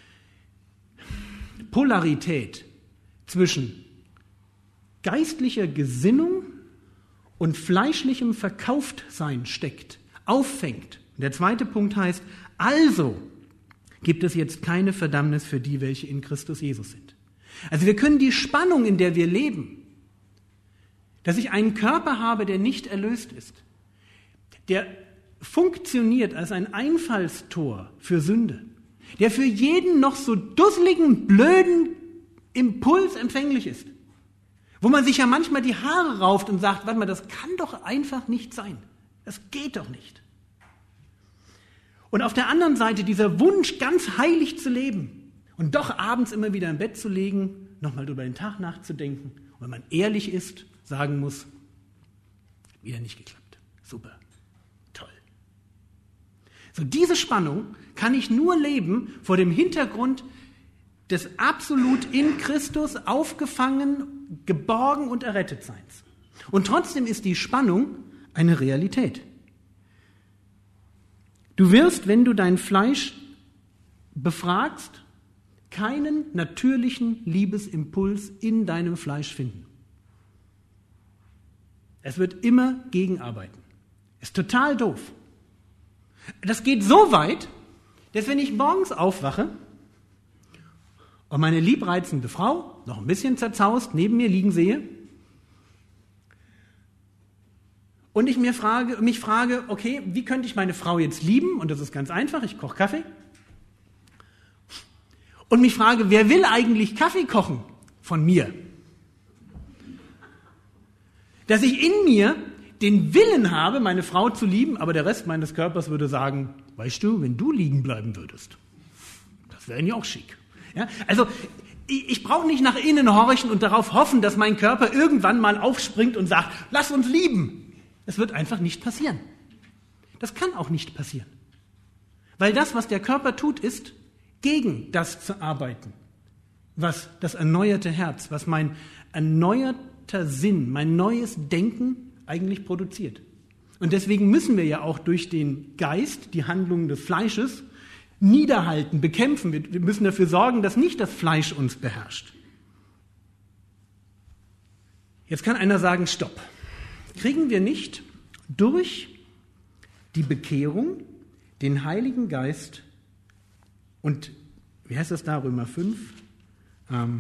Polarität zwischen geistlicher Gesinnung und fleischlichem Verkauftsein steckt, auffängt. Und der zweite Punkt heißt, also gibt es jetzt keine Verdammnis für die, welche in Christus Jesus sind. Also wir können die Spannung, in der wir leben, dass ich einen Körper habe, der nicht erlöst ist, der funktioniert als ein Einfallstor für Sünde, der für jeden noch so dusseligen, blöden Impuls empfänglich ist, wo man sich ja manchmal die Haare rauft und sagt, warte mal, das kann doch einfach nicht sein. Das geht doch nicht. Und auf der anderen Seite dieser Wunsch, ganz heilig zu leben und doch abends immer wieder im Bett zu liegen, nochmal über den Tag nachzudenken und wenn man ehrlich ist, sagen muss, wieder nicht geklappt. Super. Toll. So, diese Spannung kann ich nur leben vor dem Hintergrund des absolut in Christus aufgefangen, geborgen und errettet Seins. Und trotzdem ist die Spannung eine Realität. Du wirst, wenn du dein Fleisch befragst, keinen natürlichen Liebesimpuls in deinem Fleisch finden. Es wird immer gegenarbeiten. Ist total doof. Das geht so weit, dass wenn ich morgens aufwache und meine liebreizende Frau, noch ein bisschen zerzaust, neben mir liegen sehe und ich mir frage, mich frage, okay, wie könnte ich meine Frau jetzt lieben? Und das ist ganz einfach, ich koche Kaffee. Und mich frage, wer will eigentlich Kaffee kochen von mir? Dass ich in mir den Willen habe, meine Frau zu lieben, aber der Rest meines Körpers würde sagen, weißt du, wenn du liegen bleiben würdest, das wäre ja auch schick. Ja? Also ich, ich brauche nicht nach innen horchen und darauf hoffen, dass mein Körper irgendwann mal aufspringt und sagt, lass uns lieben. Es wird einfach nicht passieren. Das kann auch nicht passieren. Weil das, was der Körper tut, ist, gegen das zu arbeiten, was das erneuerte Herz, was mein erneuerter Sinn, mein neues Denken eigentlich produziert. Und deswegen müssen wir ja auch durch den Geist die Handlungen des Fleisches niederhalten, bekämpfen. Wir müssen dafür sorgen, dass nicht das Fleisch uns beherrscht. Jetzt kann einer sagen, stopp. Kriegen wir nicht durch die Bekehrung den Heiligen Geist und, wie heißt das da, Römer fünf? Ähm,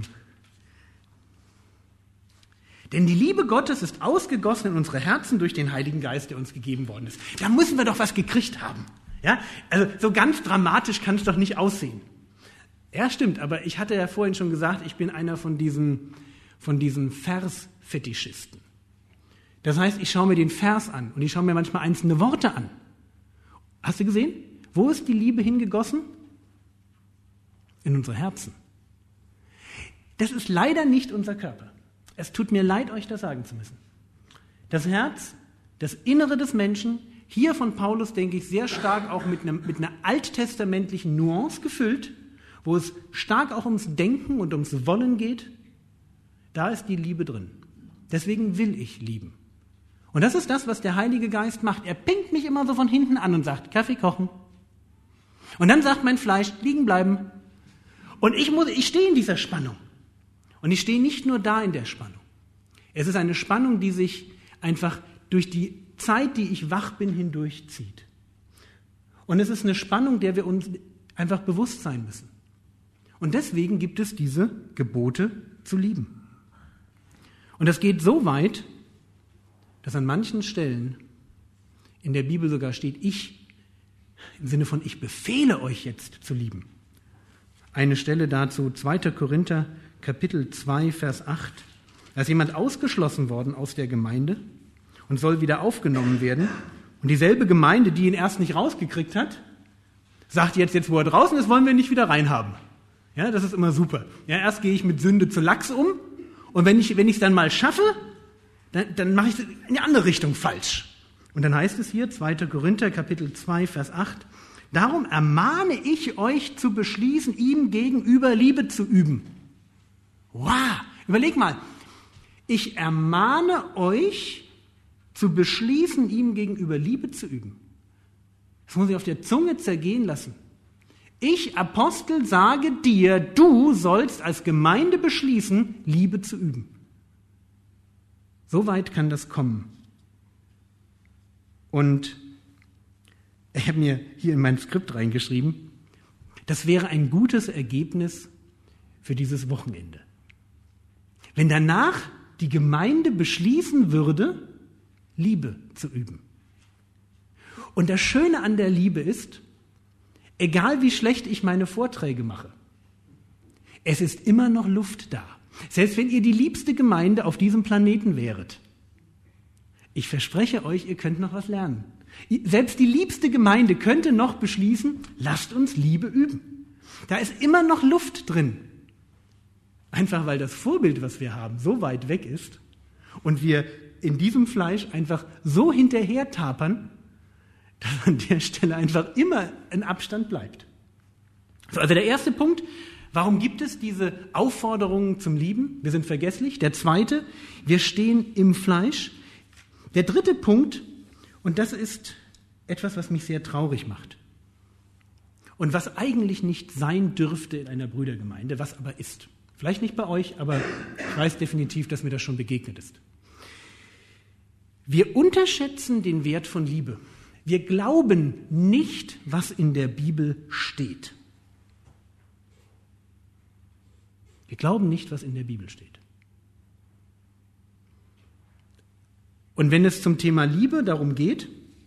denn die Liebe Gottes ist ausgegossen in unsere Herzen durch den Heiligen Geist, der uns gegeben worden ist. Da müssen wir doch was gekriegt haben. Ja? Also so ganz dramatisch kann es doch nicht aussehen. Ja, stimmt, aber ich hatte ja vorhin schon gesagt, ich bin einer von diesen, von diesen Vers-Fetischisten. Das heißt, ich schaue mir den Vers an und ich schaue mir manchmal einzelne Worte an. Hast du gesehen? Wo ist die Liebe hingegossen? In unsere Herzen. Das ist leider nicht unser Körper. Es tut mir leid, euch das sagen zu müssen. Das Herz, das Innere des Menschen, hier von Paulus, denke ich, sehr stark auch mit, einem, mit einer alttestamentlichen Nuance gefüllt, wo es stark auch ums Denken und ums Wollen geht, da ist die Liebe drin. Deswegen will ich lieben. Und das ist das, was der Heilige Geist macht. Er pinkt mich immer so von hinten an und sagt, Kaffee kochen. Und dann sagt mein Fleisch, liegen bleiben. Und ich, muss, ich stehe in dieser Spannung. Und ich stehe nicht nur da in der Spannung. Es ist eine Spannung, die sich einfach durch die Zeit, die ich wach bin, hindurchzieht. Und es ist eine Spannung, der wir uns einfach bewusst sein müssen. Und deswegen gibt es diese Gebote zu lieben. Und das geht so weit, dass an manchen Stellen in der Bibel sogar steht, ich, im Sinne von ich befehle euch jetzt zu lieben. Eine Stelle dazu, zweiter Korinther, Kapitel zwei, Vers acht. Da ist jemand ausgeschlossen worden aus der Gemeinde und soll wieder aufgenommen werden. Und dieselbe Gemeinde, die ihn erst nicht rausgekriegt hat, sagt jetzt, jetzt wo er draußen ist, wollen wir ihn nicht wieder reinhaben. Ja, das ist immer super. Ja, erst gehe ich mit Sünde zu Lachs um und wenn ich wenn ich es dann mal schaffe, dann, dann mache ich es in die andere Richtung falsch. Und dann heißt es hier, zweiter Korinther, Kapitel zwei, Vers acht, darum ermahne ich euch zu beschließen, ihm gegenüber Liebe zu üben. Wow, überleg mal. Ich ermahne euch zu beschließen, ihm gegenüber Liebe zu üben. Das muss ich auf der Zunge zergehen lassen. Ich, Apostel, sage dir, du sollst als Gemeinde beschließen, Liebe zu üben. So weit kann das kommen. Und ich habe mir hier in mein Skript reingeschrieben, das wäre ein gutes Ergebnis für dieses Wochenende. Wenn danach die Gemeinde beschließen würde, Liebe zu üben. Und das Schöne an der Liebe ist, egal wie schlecht ich meine Vorträge mache, es ist immer noch Luft da. Selbst wenn ihr die liebste Gemeinde auf diesem Planeten wäret. Ich verspreche euch, ihr könnt noch was lernen. Selbst die liebste Gemeinde könnte noch beschließen, lasst uns Liebe üben. Da ist immer noch Luft drin. Einfach weil das Vorbild, was wir haben, so weit weg ist und wir in diesem Fleisch einfach so hinterher tapern, dass an der Stelle einfach immer ein Abstand bleibt. So, also der erste Punkt, warum gibt es diese Aufforderungen zum Lieben? Wir sind vergesslich. Der zweite, wir stehen im Fleisch. Der dritte Punkt, und das ist etwas, was mich sehr traurig macht und was eigentlich nicht sein dürfte in einer Brüdergemeinde, was aber ist. Vielleicht nicht bei euch, aber ich weiß definitiv, dass mir das schon begegnet ist. Wir unterschätzen den Wert von Liebe. Wir glauben nicht, was in der Bibel steht. Wir glauben nicht, was in der Bibel steht. Und wenn es zum Thema Liebe darum geht,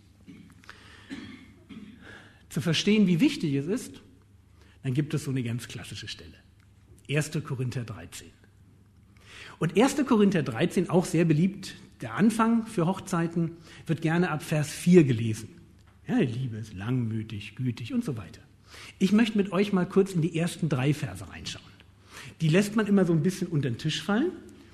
zu verstehen, wie wichtig es ist, dann gibt es so eine ganz klassische Stelle. erster Korinther dreizehn. Und erster Korinther dreizehn, auch sehr beliebt, der Anfang für Hochzeiten, wird gerne ab Vers vier gelesen. Ja, Liebe ist langmütig, gütig und so weiter. Ich möchte mit euch mal kurz in die ersten drei Verse reinschauen. Die lässt man immer so ein bisschen unter den Tisch fallen.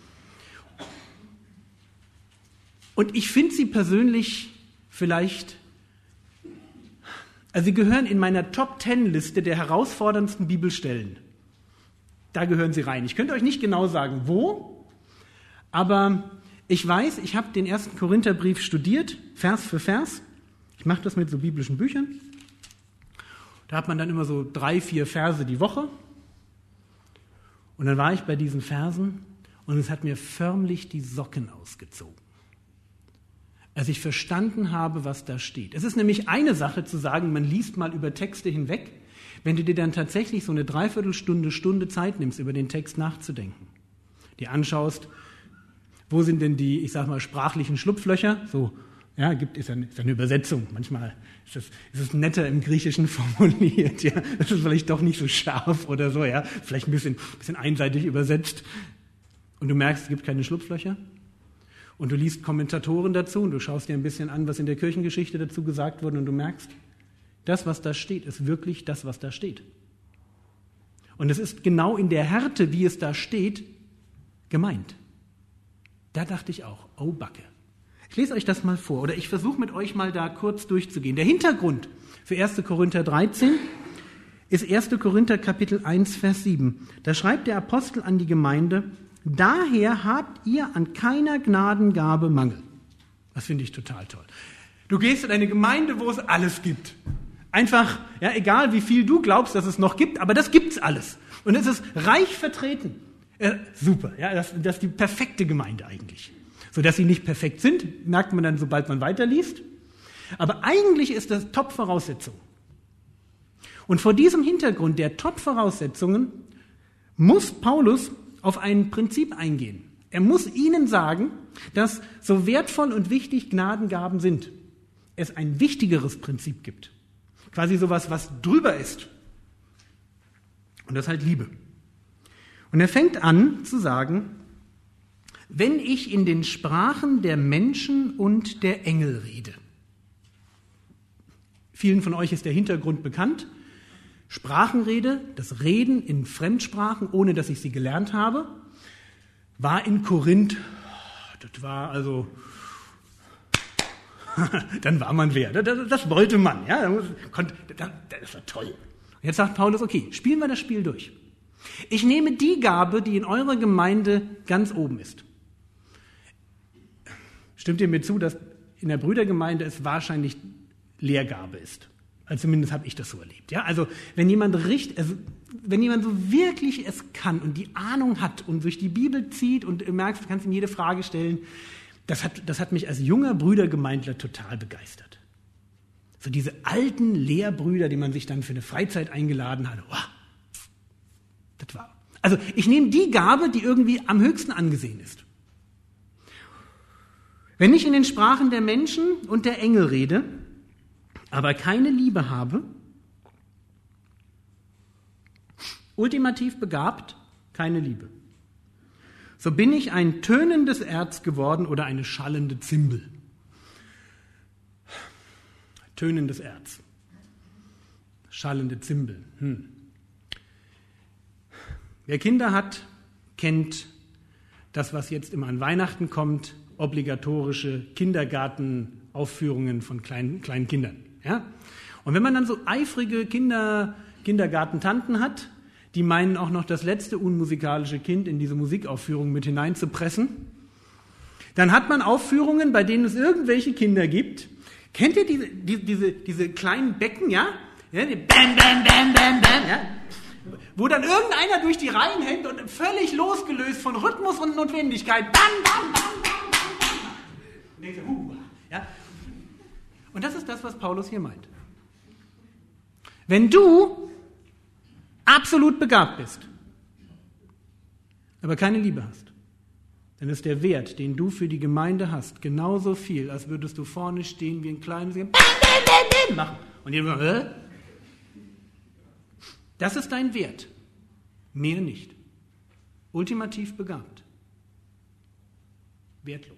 Und ich finde sie persönlich vielleicht, also sie gehören in meiner Top-Ten-Liste der herausforderndsten Bibelstellen. Da gehören sie rein. Ich könnte euch nicht genau sagen, wo, aber ich weiß, ich habe den ersten Korintherbrief studiert, Vers für Vers. Ich mache das mit so biblischen Büchern. Da hat man dann immer so drei, vier Verse die Woche. Und dann war ich bei diesen Versen und es hat mir förmlich die Socken ausgezogen, als ich verstanden habe, was da steht. Es ist nämlich eine Sache zu sagen, man liest mal über Texte hinweg, wenn du dir dann tatsächlich so eine Dreiviertelstunde, Stunde Zeit nimmst, über den Text nachzudenken, dir anschaust, wo sind denn die, ich sag mal, sprachlichen Schlupflöcher, so, ja, gibt, ist eine, ist eine Übersetzung, manchmal ist es, ist es netter im Griechischen formuliert, ja, das ist vielleicht doch nicht so scharf oder so, ja, vielleicht ein bisschen, bisschen einseitig übersetzt und du merkst, es gibt keine Schlupflöcher. Und du liest Kommentatoren dazu und du schaust dir ein bisschen an, was in der Kirchengeschichte dazu gesagt wurde und du merkst, das, was da steht, ist wirklich das, was da steht. Und es ist genau in der Härte, wie es da steht, gemeint. Da dachte ich auch, oh Backe. Ich lese euch das mal vor oder ich versuche mit euch mal da kurz durchzugehen. Der Hintergrund für erster Korinther dreizehn ist erster Korinther Kapitel eins, Vers sieben. Da schreibt der Apostel an die Gemeinde, daher habt ihr an keiner Gnadengabe Mangel. Das finde ich total toll. Du gehst in eine Gemeinde, wo es alles gibt. Einfach, ja, egal wie viel du glaubst, dass es noch gibt, aber das gibt's alles. Und es ist reich vertreten. Äh, super, ja, das, das ist die perfekte Gemeinde eigentlich. So dass sie nicht perfekt sind, merkt man dann, sobald man weiterliest. Aber eigentlich ist das Top-Voraussetzung. Und vor diesem Hintergrund der Top-Voraussetzungen muss Paulus auf ein Prinzip eingehen. Er muss ihnen sagen, dass so wertvoll und wichtig Gnadengaben sind, es ein wichtigeres Prinzip gibt. Quasi sowas, was drüber ist. Und das ist halt Liebe. Und er fängt an zu sagen, wenn ich in den Sprachen der Menschen und der Engel rede. Vielen von euch ist der Hintergrund bekannt. Sprachenrede, das Reden in Fremdsprachen, ohne dass ich sie gelernt habe, war in Korinth, das war also, dann war man wer, das, das wollte man, ja, das war toll. Jetzt sagt Paulus, okay, spielen wir das Spiel durch. Ich nehme die Gabe, die in eurer Gemeinde ganz oben ist. Stimmt ihr mir zu, dass in der Brüdergemeinde es wahrscheinlich Lehrgabe ist? Also zumindest habe ich das so erlebt. Ja? Also wenn jemand richtig, also wenn jemand so wirklich es kann und die Ahnung hat und durch die Bibel zieht und du merkst, du kannst ihm jede Frage stellen, das hat, das hat mich als junger Brüdergemeindler total begeistert. So diese alten Lehrbrüder, die man sich dann für eine Freizeit eingeladen hat. Wow, das war. Also ich nehme die Gabe, die irgendwie am höchsten angesehen ist. Wenn ich in den Sprachen der Menschen und der Engel rede, aber keine Liebe habe, ultimativ begabt, keine Liebe, so bin ich ein tönendes Erz geworden oder eine schallende Zimbel. Tönendes Erz, schallende Zimbel. Hm. Wer Kinder hat, kennt das, was jetzt immer an Weihnachten kommt, obligatorische Kindergartenaufführungen von kleinen, kleinen Kindern. Ja? Und wenn man dann so eifrige Kinder, Kindergartentanten hat, die meinen auch noch das letzte unmusikalische Kind in diese Musikaufführung mit hineinzupressen, dann hat man Aufführungen, bei denen es irgendwelche Kinder gibt. Kennt ihr diese, die, diese, diese kleinen Becken, ja? Ja, die bam, bam, bam, bam, bam, ja? Wo dann irgendeiner durch die Reihen hängt und völlig losgelöst von Rhythmus und Notwendigkeit, bam, bam, bam, bam, bam, bam. Und denkst du, uh, ja? Und das ist das, was Paulus hier meint. Wenn du absolut begabt bist, aber keine Liebe hast, dann ist der Wert, den du für die Gemeinde hast, genauso viel, als würdest du vorne stehen wie ein kleines machen. Und jeder sagt, hä? Das ist dein Wert. Mehr nicht. Ultimativ begabt. Wertlos.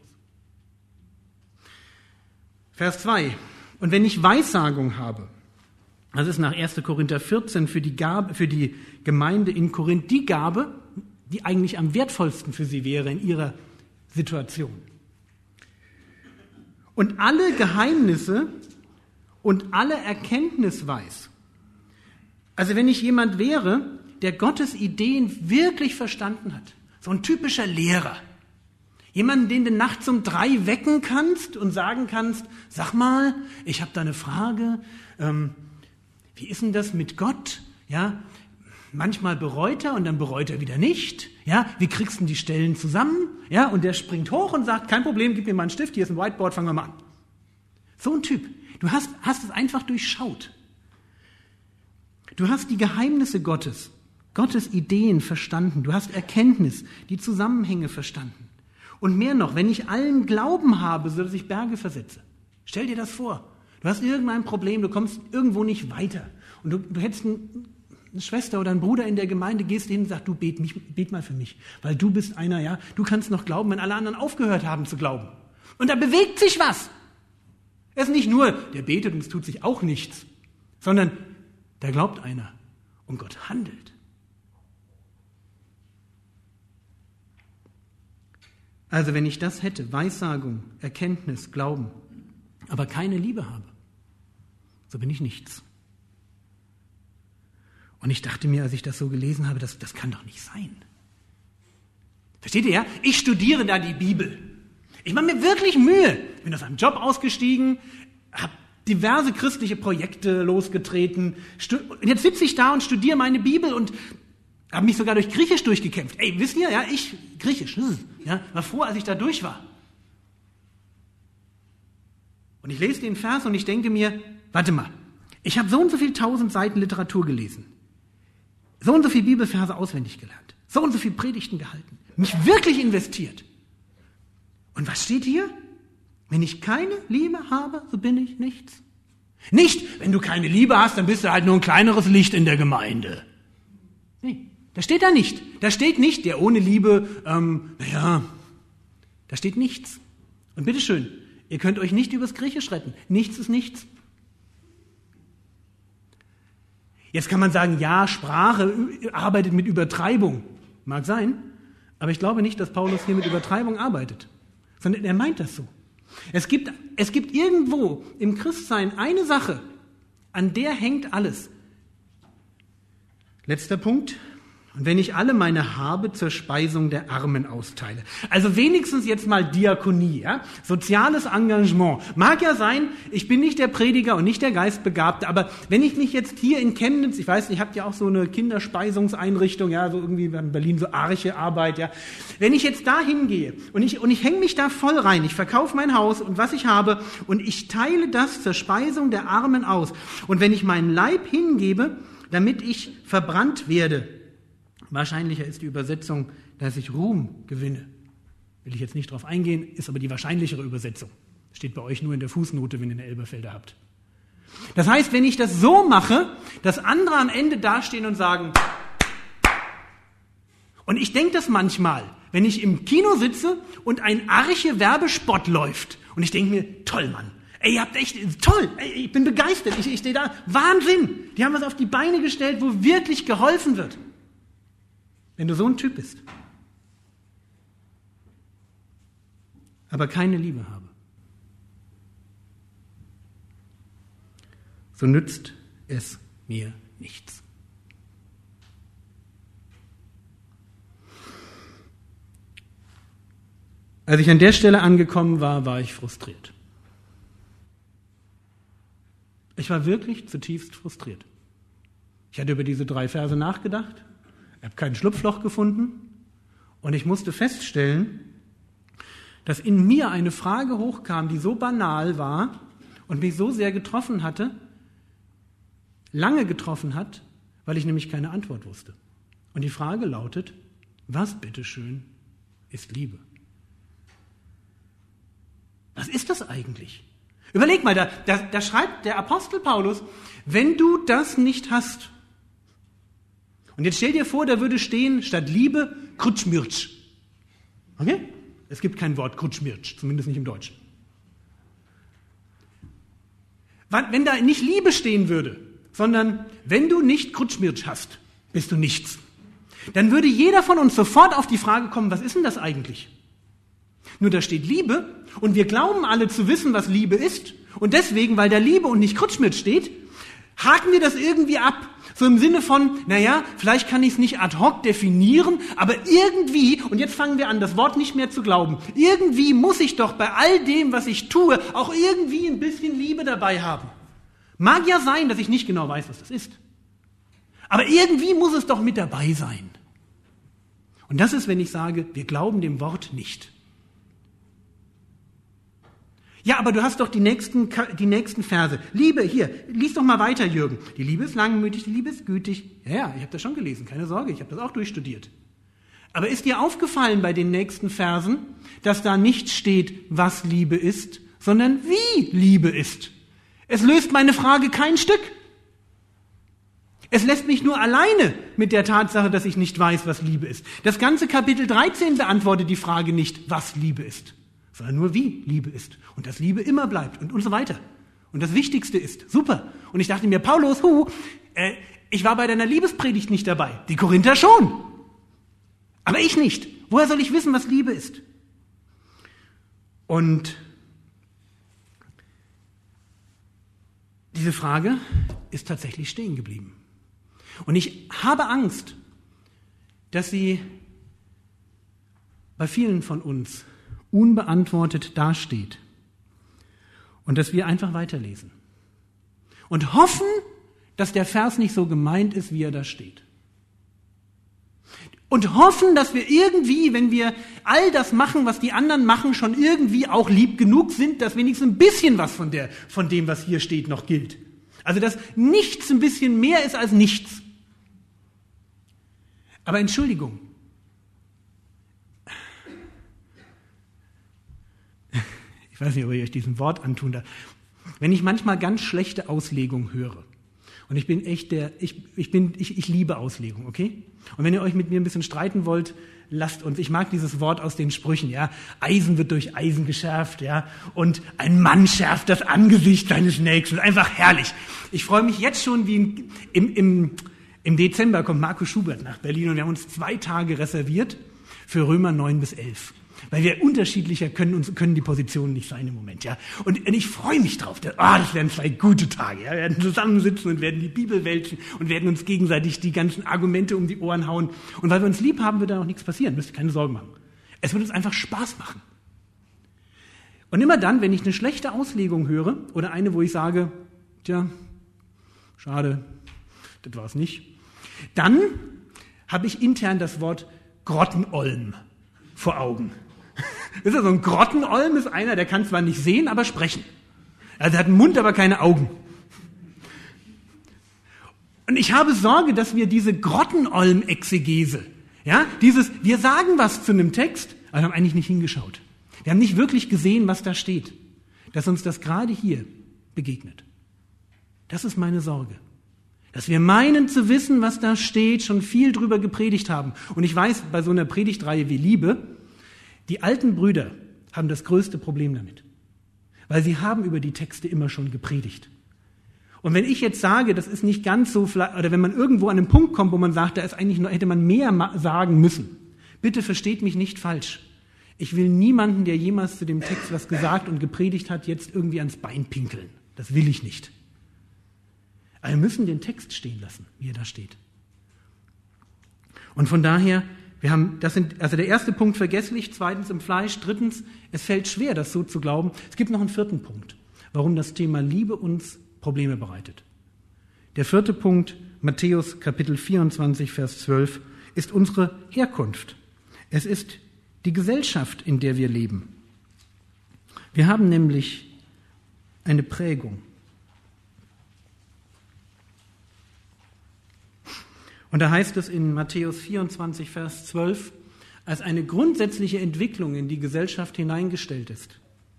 Vers zwei. Und wenn ich Weissagung habe, das ist nach erster Korinther vierzehn für die, Gabe, für die Gemeinde in Korinth die Gabe, die eigentlich am wertvollsten für sie wäre in ihrer Situation. Und alle Geheimnisse und alle Erkenntnis weiß. Also wenn ich jemand wäre, der Gottes Ideen wirklich verstanden hat, so ein typischer Lehrer, jemanden, den du nachts um drei wecken kannst und sagen kannst, sag mal, ich habe da eine Frage, ähm, wie ist denn das mit Gott? Ja, manchmal bereut er und dann bereut er wieder nicht. Ja, wie kriegst du denn die Stellen zusammen? Ja, und der springt hoch und sagt, kein Problem, gib mir mal einen Stift, hier ist ein Whiteboard, fangen wir mal an. So ein Typ. Du hast, hast es einfach durchschaut. Du hast die Geheimnisse Gottes, Gottes Ideen verstanden. Du hast Erkenntnis, die Zusammenhänge verstanden. Und mehr noch, wenn ich allen Glauben habe, so dass ich Berge versetze. Stell dir das vor. Du hast irgendein Problem, du kommst irgendwo nicht weiter. Und du, du hättest ein, eine Schwester oder einen Bruder in der Gemeinde, gehst hin und sagst, du bet, mich, bet mal für mich. Weil du bist einer, ja, du kannst noch glauben, wenn alle anderen aufgehört haben zu glauben. Und da bewegt sich was. Es ist nicht nur, der betet und es tut sich auch nichts, sondern da glaubt einer und Gott handelt. Also wenn ich das hätte, Weissagung, Erkenntnis, Glauben, aber keine Liebe habe, so bin ich nichts. Und ich dachte mir, als ich das so gelesen habe, das, das kann doch nicht sein. Versteht ihr, ja? Ich studiere da die Bibel. Ich mache mir wirklich Mühe. Ich bin aus einem Job ausgestiegen, habe diverse christliche Projekte losgetreten. Und jetzt sitze ich da und studiere meine Bibel und habe mich sogar durch Griechisch durchgekämpft. Ey, wisst ihr, ja, ich, Griechisch, ja, war froh, als ich da durch war. Und ich lese den Vers und ich denke mir, warte mal, ich habe so und so viele tausend Seiten Literatur gelesen. so und so viele Bibelverse auswendig gelernt, so und so viele Predigten gehalten, mich wirklich investiert. Und was steht hier? Wenn ich keine Liebe habe, so bin ich nichts. Nicht, wenn du keine Liebe hast, dann bist du halt nur ein kleineres Licht in der Gemeinde. Nee, das steht da nicht. Da steht nicht, der ohne Liebe, ähm, naja, da steht nichts. Und bitteschön, ihr könnt euch nicht übers Griechisch retten. Nichts ist nichts. Jetzt kann man sagen, ja, Sprache arbeitet mit Übertreibung. Mag sein, aber ich glaube nicht, dass Paulus hier mit Übertreibung arbeitet, sondern er meint das so. Es gibt, es gibt irgendwo im Christsein eine Sache, an der hängt alles. Letzter Punkt. Und wenn ich alle meine Habe zur Speisung der Armen austeile. Also wenigstens jetzt mal Diakonie, ja? Soziales Engagement. Mag ja sein, ich bin nicht der Prediger und nicht der Geistbegabte, aber wenn ich mich jetzt hier in Chemnitz, ich weiß nicht, ihr habt ja auch so eine Kinderspeisungseinrichtung, ja, so irgendwie in Berlin so Arche-Arbeit, ja. Wenn ich jetzt da hingehe und ich, und ich hänge mich da voll rein, ich verkaufe mein Haus und was ich habe und ich teile das zur Speisung der Armen aus. Und wenn ich meinen Leib hingebe, damit ich verbrannt werde, wahrscheinlicher ist die Übersetzung, dass ich Ruhm gewinne. Will ich jetzt nicht drauf eingehen, ist aber die wahrscheinlichere Übersetzung. Steht bei euch nur in der Fußnote, wenn ihr eine Elberfelder habt. Das heißt, wenn ich das so mache, dass andere am Ende dastehen und sagen, und ich denke das manchmal, wenn ich im Kino sitze und ein Arche-Werbespot läuft und ich denke mir, toll, Mann, ey, ihr habt echt, toll, ey, ich bin begeistert, ich, ich stehe da, Wahnsinn, die haben was auf die Beine gestellt, wo wirklich geholfen wird. Wenn du so ein Typ bist, aber keine Liebe habe, so nützt es mir nichts. Als ich an der Stelle angekommen war, war ich frustriert. Ich war wirklich zutiefst frustriert. Ich hatte über diese drei Verse nachgedacht. Ich habe kein Schlupfloch gefunden und ich musste feststellen, dass in mir eine Frage hochkam, die so banal war und mich so sehr getroffen hatte, lange getroffen hat, weil ich nämlich keine Antwort wusste. Und die Frage lautet, was bitteschön ist Liebe? Was ist das eigentlich? Überleg mal, da, da, da schreibt der Apostel Paulus, wenn du das nicht hast. Und jetzt stell dir vor, da würde stehen, statt Liebe, Krutschmirtsch. Okay? Es gibt kein Wort Krutschmirtsch, zumindest nicht im Deutschen. Wenn da nicht Liebe stehen würde, sondern wenn du nicht Krutschmirtsch hast, bist du nichts. Dann würde jeder von uns sofort auf die Frage kommen, was ist denn das eigentlich? Nur da steht Liebe und wir glauben alle zu wissen, was Liebe ist. Und deswegen, weil da Liebe und nicht Krutschmirtsch steht, haken wir das irgendwie ab. So im Sinne von, naja, vielleicht kann ich es nicht ad hoc definieren, aber irgendwie, und jetzt fangen wir an, das Wort nicht mehr zu glauben, irgendwie muss ich doch bei all dem, was ich tue, auch irgendwie ein bisschen Liebe dabei haben. Mag ja sein, dass ich nicht genau weiß, was das ist. Aber irgendwie muss es doch mit dabei sein. Und das ist, wenn ich sage, wir glauben dem Wort nicht. Ja, aber du hast doch die nächsten, die nächsten Verse. Liebe, hier, lies doch mal weiter, Jürgen. Die Liebe ist langmütig, die Liebe ist gütig. Ja, ja, ich habe das schon gelesen, keine Sorge, ich habe das auch durchstudiert. Aber ist dir aufgefallen bei den nächsten Versen, dass da nicht steht, was Liebe ist, sondern wie Liebe ist? Es löst meine Frage kein Stück. Es lässt mich nur alleine mit der Tatsache, dass ich nicht weiß, was Liebe ist. Das ganze Kapitel dreizehn beantwortet die Frage nicht, was Liebe ist, sondern nur wie Liebe ist. Und dass Liebe immer bleibt und, und so weiter. Und das Wichtigste ist, super. Und ich dachte mir, Paulus, hu, äh, ich war bei deiner Liebespredigt nicht dabei. Die Korinther schon. Aber ich nicht. Woher soll ich wissen, was Liebe ist? Und diese Frage ist tatsächlich stehen geblieben. Und ich habe Angst, dass sie bei vielen von uns unbeantwortet dasteht und dass wir einfach weiterlesen und hoffen, dass der Vers nicht so gemeint ist, wie er da steht. Und hoffen, dass wir irgendwie, wenn wir all das machen, was die anderen machen, schon irgendwie auch lieb genug sind, dass wenigstens ein bisschen was von, der, von dem, was hier steht, noch gilt. Also dass nichts ein bisschen mehr ist als nichts. Aber Entschuldigung. Ich weiß nicht, ob ich euch diesem Wort antun darf. Wenn ich manchmal ganz schlechte Auslegungen höre, und ich bin echt der, ich, ich bin, ich, ich liebe Auslegung, okay? Und wenn ihr euch mit mir ein bisschen streiten wollt, lasst uns, ich mag dieses Wort aus den Sprüchen, ja? Eisen wird durch Eisen geschärft, ja? Und ein Mann schärft das Angesicht seines Nächsten. Einfach herrlich. Ich freue mich jetzt schon, wie in, im, im, im Dezember kommt Markus Schubert nach Berlin und wir haben uns zwei Tage reserviert für Römer neun bis elf. Weil wir unterschiedlicher können uns können die Positionen nicht sein im Moment, ja. Und ich freue mich drauf. Ah, das werden zwei gute Tage. Ja? Wir werden zusammensitzen und werden die Bibel wälzen und werden uns gegenseitig die ganzen Argumente um die Ohren hauen. Und weil wir uns lieb haben, wird da noch nichts passieren. Müsst ihr keine Sorgen machen. Es wird uns einfach Spaß machen. Und immer dann, wenn ich eine schlechte Auslegung höre oder eine, wo ich sage, tja, schade, das war es nicht, dann habe ich intern das Wort Grottenolm vor Augen. Ist ja so ein Grottenolm ist einer, der kann zwar nicht sehen, aber sprechen. Also er hat einen Mund, aber keine Augen. Und ich habe Sorge, dass wir diese Grottenolm-Exegese, ja, dieses, wir sagen was zu einem Text, aber haben eigentlich nicht hingeschaut. Wir haben nicht wirklich gesehen, was da steht. Dass uns das gerade hier begegnet. Das ist meine Sorge. Dass wir meinen zu wissen, was da steht, schon viel drüber gepredigt haben. Und ich weiß, bei so einer Predigtreihe wie Liebe, die alten Brüder haben das größte Problem damit. Weil sie haben über die Texte immer schon gepredigt. Und wenn ich jetzt sage, das ist nicht ganz so, oder wenn man irgendwo an einen Punkt kommt, wo man sagt, da ist eigentlich noch, hätte man mehr sagen müssen. Bitte versteht mich nicht falsch. Ich will niemanden, der jemals zu dem Text was gesagt und gepredigt hat, jetzt irgendwie ans Bein pinkeln. Das will ich nicht. Aber wir müssen den Text stehen lassen, wie er da steht. Und von daher, wir haben, das sind, also der erste Punkt vergesslich, zweitens im Fleisch, drittens, es fällt schwer, das so zu glauben. Es gibt noch einen vierten Punkt, warum das Thema Liebe uns Probleme bereitet. Der vierte Punkt, Matthäus Kapitel vierundzwanzig, Vers zwölf, ist unsere Herkunft. Es ist die Gesellschaft, in der wir leben. Wir haben nämlich eine Prägung. Und da heißt es in Matthäus vierundzwanzig, Vers zwölf, als eine grundsätzliche Entwicklung in die Gesellschaft hineingestellt ist.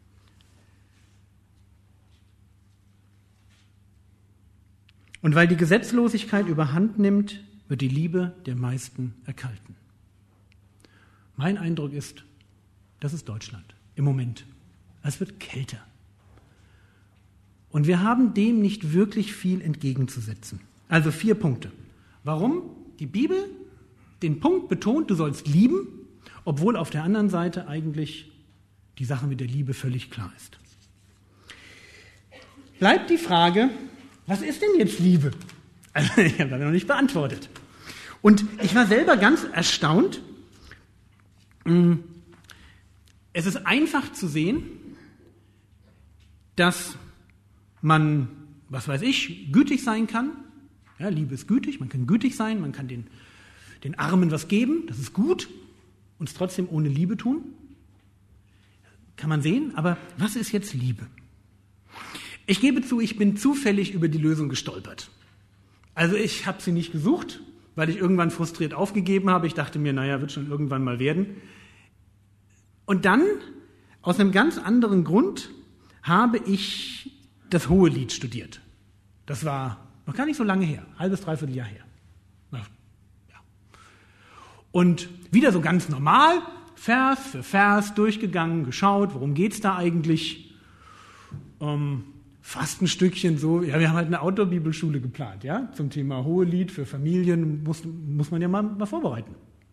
Und weil die Gesetzlosigkeit überhand nimmt, wird die Liebe der meisten erkalten. Mein Eindruck ist, das ist Deutschland im Moment. Es wird kälter. Und wir haben dem nicht wirklich viel entgegenzusetzen. Also vier Punkte. Warum die Bibel den Punkt betont, du sollst lieben, obwohl auf der anderen Seite eigentlich die Sache mit der Liebe völlig klar ist. Bleibt die Frage, was ist denn jetzt Liebe? Also, ich habe das noch nicht beantwortet. Und ich war selber ganz erstaunt. Es ist einfach zu sehen, dass man, was weiß ich, gütig sein kann. Ja, Liebe ist gütig, man kann gütig sein, man kann den, den Armen was geben, das ist gut, und es trotzdem ohne Liebe tun. Kann man sehen, aber was ist jetzt Liebe? Ich gebe zu, ich bin zufällig über die Lösung gestolpert. Also ich habe sie nicht gesucht, weil ich irgendwann frustriert aufgegeben habe. Ich dachte mir, naja, wird schon irgendwann mal werden. Und dann, aus einem ganz anderen Grund, habe ich das Hohelied studiert. Das war noch gar nicht so lange her, halbes, dreiviertel Jahr her. Ja. Und wieder so ganz normal, Vers für Vers durchgegangen, geschaut, worum geht's da eigentlich? Ähm, fast ein Stückchen so, ja, wir haben halt eine Outdoor-Bibelschule geplant, ja, zum Thema Hohelied für Familien, muss, muss man ja mal, mal vorbereiten.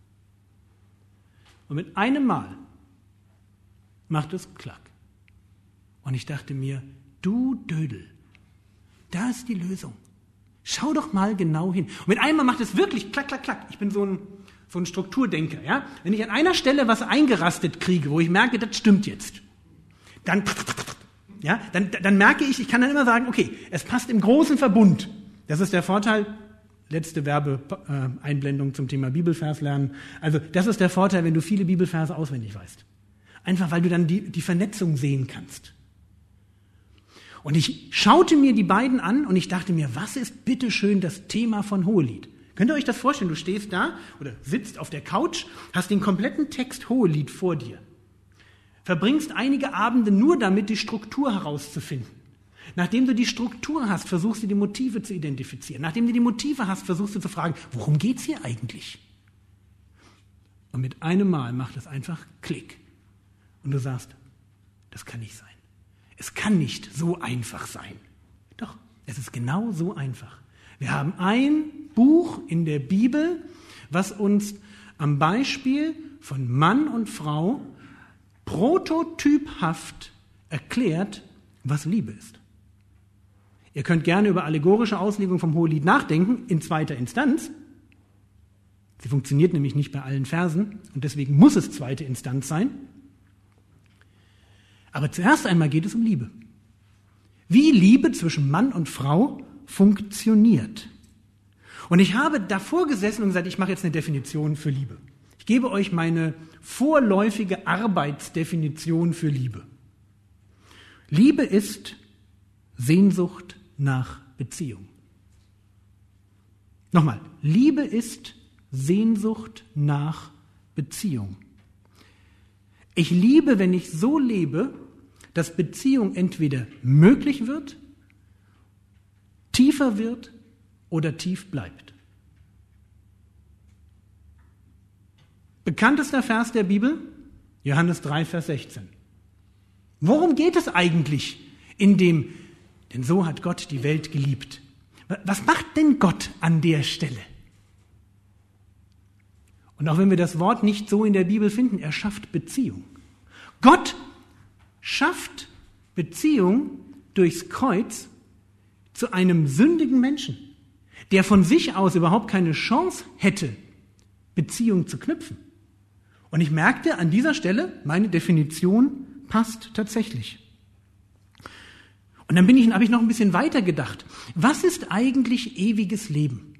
Und mit einem Mal macht es Klack. Und ich dachte mir, du Dödel, da ist die Lösung. Schau doch mal genau hin. Und mit einmal macht es wirklich klack, klack, klack. Ich bin so ein, so ein Strukturdenker. Ja? Wenn ich an einer Stelle was eingerastet kriege, wo ich merke, das stimmt jetzt, dann, ja, dann, dann merke ich, ich kann dann immer sagen, okay, es passt im großen Verbund. Das ist der Vorteil, letzte Werbeeinblendung zum Thema Bibelvers lernen. Also das ist der Vorteil, wenn du viele Bibelverse auswendig weißt. Einfach, weil du dann die, die Vernetzung sehen kannst. Und ich schaute mir die beiden an und ich dachte mir, was ist bitteschön das Thema von Hohelied? Könnt ihr euch das vorstellen? Du stehst da oder sitzt auf der Couch, hast den kompletten Text Hohelied vor dir. Verbringst einige Abende nur damit, die Struktur herauszufinden. Nachdem du die Struktur hast, versuchst du die Motive zu identifizieren. Nachdem du die Motive hast, versuchst du zu fragen, worum geht es hier eigentlich? Und mit einem Mal macht es einfach Klick. Und du sagst, das kann nicht sein. Es kann nicht so einfach sein. Doch, es ist genau so einfach. Wir haben ein Buch in der Bibel, was uns am Beispiel von Mann und Frau prototyphaft erklärt, was Liebe ist. Ihr könnt gerne über allegorische Auslegung vom Hohelied nachdenken, in zweiter Instanz. Sie funktioniert nämlich nicht bei allen Versen und deswegen muss es zweite Instanz sein. Aber zuerst einmal geht es um Liebe. Wie Liebe zwischen Mann und Frau funktioniert. Und ich habe davor gesessen und gesagt, ich mache jetzt eine Definition für Liebe. Ich gebe euch meine vorläufige Arbeitsdefinition für Liebe. Liebe ist Sehnsucht nach Beziehung. Nochmal, Liebe ist Sehnsucht nach Beziehung. Ich liebe, wenn ich so lebe, dass Beziehung entweder möglich wird, tiefer wird oder tief bleibt. Bekanntester Vers der Bibel, Johannes drei, Vers sechzehn. Worum geht es eigentlich in dem, denn so hat Gott die Welt geliebt? Was macht denn Gott an der Stelle? Und auch wenn wir das Wort nicht so in der Bibel finden, er schafft Beziehung. Gott schafft Beziehung durchs Kreuz zu einem sündigen Menschen, der von sich aus überhaupt keine Chance hätte, Beziehung zu knüpfen. Und ich merkte an dieser Stelle, meine Definition passt tatsächlich. Und dann bin ich, habe ich noch ein bisschen weiter gedacht. Was ist eigentlich ewiges Leben?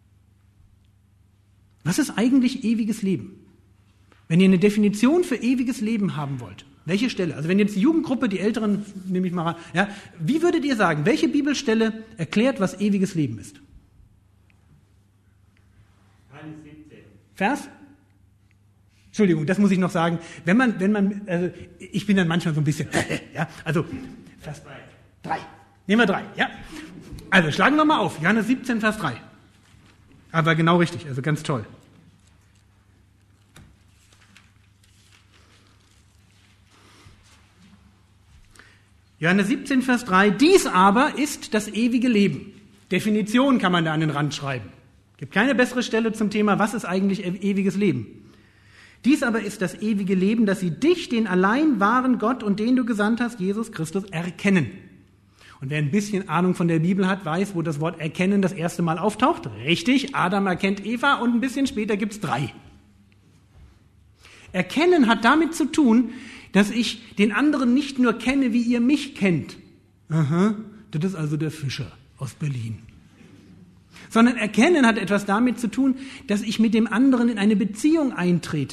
Was ist eigentlich ewiges Leben? Wenn ihr eine Definition für ewiges Leben haben wollt, welche Stelle? Also wenn jetzt die Jugendgruppe, die Älteren, nehme ich mal ran, ja, wie würdet ihr sagen, welche Bibelstelle erklärt, was ewiges Leben ist? Vers? Entschuldigung, das muss ich noch sagen. Wenn man, wenn man, also ich bin dann manchmal so ein bisschen, ja, also Vers drei. Nehmen wir drei, ja. Also schlagen wir mal auf, Johannes siebzehn, Vers drei. Aber genau richtig, also ganz toll. Johannes siebzehn, Vers drei. Dies aber ist das ewige Leben. Definition kann man da an den Rand schreiben. Gibt keine bessere Stelle zum Thema, was ist eigentlich ewiges Leben. Dies aber ist das ewige Leben, dass sie dich, den allein wahren Gott und den du gesandt hast, Jesus Christus, erkennen. Und wer ein bisschen Ahnung von der Bibel hat, weiß, wo das Wort erkennen das erste Mal auftaucht. Richtig, Adam erkennt Eva und ein bisschen später gibt es drei. Erkennen hat damit zu tun, dass ich den anderen nicht nur kenne, wie ihr mich kennt. Aha, das ist also der Fischer aus Berlin. Sondern erkennen hat etwas damit zu tun, dass ich mit dem anderen in eine Beziehung eintrete.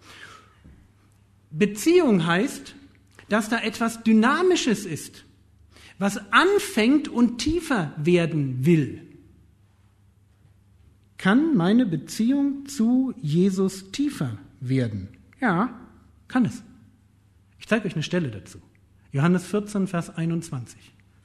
Beziehung heißt, dass da etwas Dynamisches ist, was anfängt und tiefer werden will. Kann meine Beziehung zu Jesus tiefer werden? Ja, kann es. Ich zeige euch eine Stelle dazu. Johannes vierzehn, Vers einundzwanzig.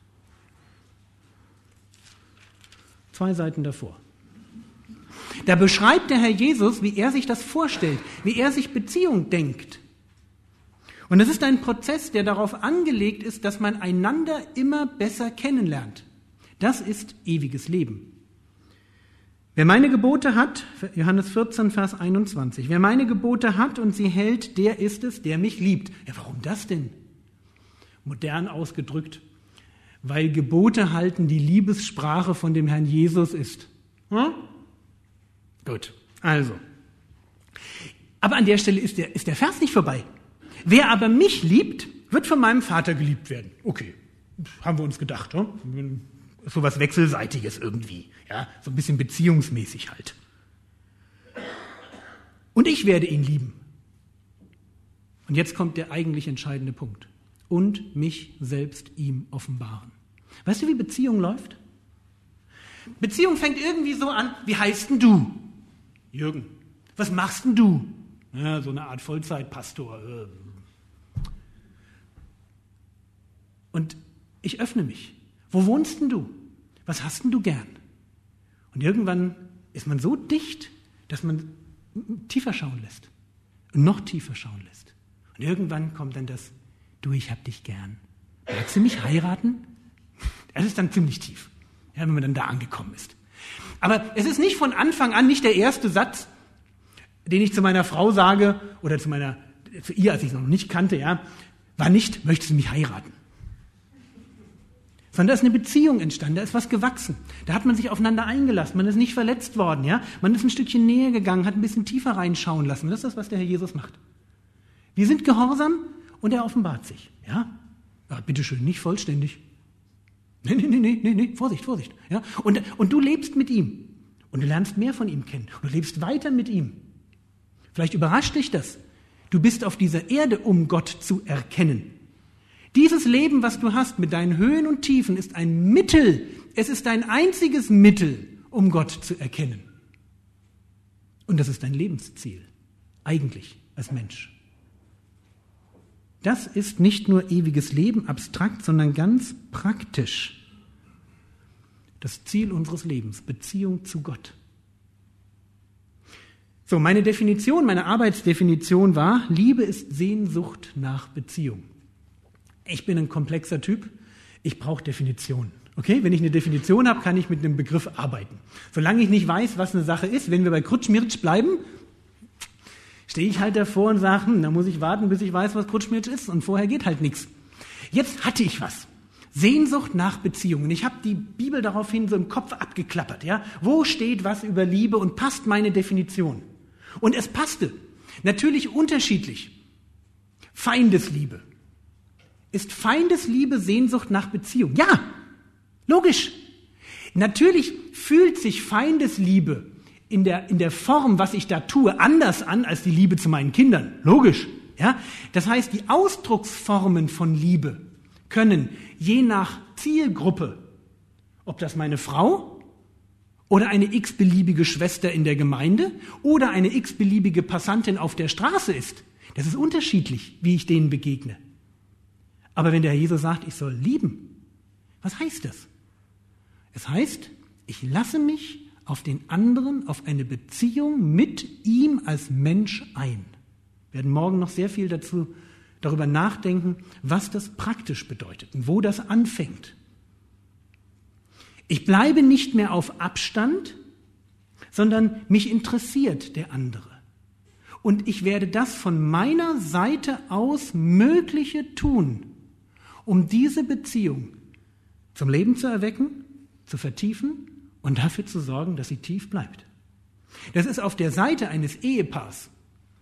Zwei Seiten davor. Da beschreibt der Herr Jesus, wie er sich das vorstellt, wie er sich Beziehung denkt. Und es ist ein Prozess, der darauf angelegt ist, dass man einander immer besser kennenlernt. Das ist ewiges Leben. Wer meine Gebote hat, Johannes vierzehn, Vers einundzwanzig, wer meine Gebote hat und sie hält, der ist es, der mich liebt. Ja, warum das denn? Modern ausgedrückt, weil Gebote halten die Liebessprache von dem Herrn Jesus ist. Hm? Gut, also. Aber an der Stelle ist der, ist der Vers nicht vorbei. Wer aber mich liebt, wird von meinem Vater geliebt werden. Okay, haben wir uns gedacht. Hm? So was Wechselseitiges irgendwie. Ja, so ein bisschen beziehungsmäßig halt. Und ich werde ihn lieben. Und jetzt kommt der eigentlich entscheidende Punkt. Und mich selbst ihm offenbaren. Weißt du, wie Beziehung läuft? Beziehung fängt irgendwie so an, wie heißt denn du? Jürgen. Was machst denn du? Ja, so eine Art Vollzeitpastor. Und ich öffne mich. Wo wohnst denn du? Was hast denn du gern? Und irgendwann ist man so dicht, dass man tiefer schauen lässt. Und noch tiefer schauen lässt. Und irgendwann kommt dann das, du, ich hab dich gern. Magst du mich heiraten? Das ist dann ziemlich tief, ja, wenn man dann da angekommen ist. Aber es ist nicht von Anfang an nicht der erste Satz, den ich zu meiner Frau sage, oder zu meiner, zu ihr, als ich es noch nicht kannte, ja, war nicht, möchtest du mich heiraten? Sondern da ist eine Beziehung entstanden, da ist was gewachsen. Da hat man sich aufeinander eingelassen, man ist nicht verletzt worden, ja. Man ist ein Stückchen näher gegangen, hat ein bisschen tiefer reinschauen lassen. Das ist das, was der Herr Jesus macht. Wir sind gehorsam und er offenbart sich, ja. Ja, bitteschön, nicht vollständig. Nee, nee, nee, nee, nee, nee, Vorsicht, Vorsicht. Ja? Und, und du lebst mit ihm und du lernst mehr von ihm kennen und du lebst weiter mit ihm. Vielleicht überrascht dich das. Du bist auf dieser Erde, um Gott zu erkennen. Dieses Leben, was du hast mit deinen Höhen und Tiefen, ist ein Mittel. Es ist dein einziges Mittel, um Gott zu erkennen. Und das ist dein Lebensziel, eigentlich als Mensch. Das ist nicht nur ewiges Leben abstrakt, sondern ganz praktisch. Das Ziel unseres Lebens, Beziehung zu Gott. So, meine Definition, meine Arbeitsdefinition war, Liebe ist Sehnsucht nach Beziehung. Ich bin ein komplexer Typ, ich brauche Definitionen. Okay? Wenn ich eine Definition habe, kann ich mit einem Begriff arbeiten. Solange ich nicht weiß, was eine Sache ist, wenn wir bei Krutschmirtsch bleiben, stehe ich halt davor und sage, hm, da muss ich warten, bis ich weiß, was Krutschmirtsch ist, und vorher geht halt nichts. Jetzt hatte ich was. Sehnsucht nach Beziehungen. Ich habe die Bibel daraufhin so im Kopf abgeklappert. Ja? Wo steht was über Liebe und passt meine Definition? Und es passte. Natürlich unterschiedlich. Feindesliebe. Ist Feindesliebe Sehnsucht nach Beziehung? Ja, logisch. Natürlich fühlt sich Feindesliebe in der, in der Form, was ich da tue, anders an als die Liebe zu meinen Kindern. Logisch. Ja? Das heißt, die Ausdrucksformen von Liebe können je nach Zielgruppe, ob das meine Frau oder eine x-beliebige Schwester in der Gemeinde oder eine x-beliebige Passantin auf der Straße ist, das ist unterschiedlich, wie ich denen begegne. Aber wenn der Herr Jesus sagt, ich soll lieben, was heißt das? Es heißt, ich lasse mich auf den anderen, auf eine Beziehung mit ihm als Mensch ein. Wir werden morgen noch sehr viel dazu, darüber nachdenken, was das praktisch bedeutet und wo das anfängt. Ich bleibe nicht mehr auf Abstand, sondern mich interessiert der andere. Und ich werde das von meiner Seite aus Mögliche tun, um diese Beziehung zum Leben zu erwecken, zu vertiefen und dafür zu sorgen, dass sie tief bleibt. Das ist auf der Seite eines Ehepaars,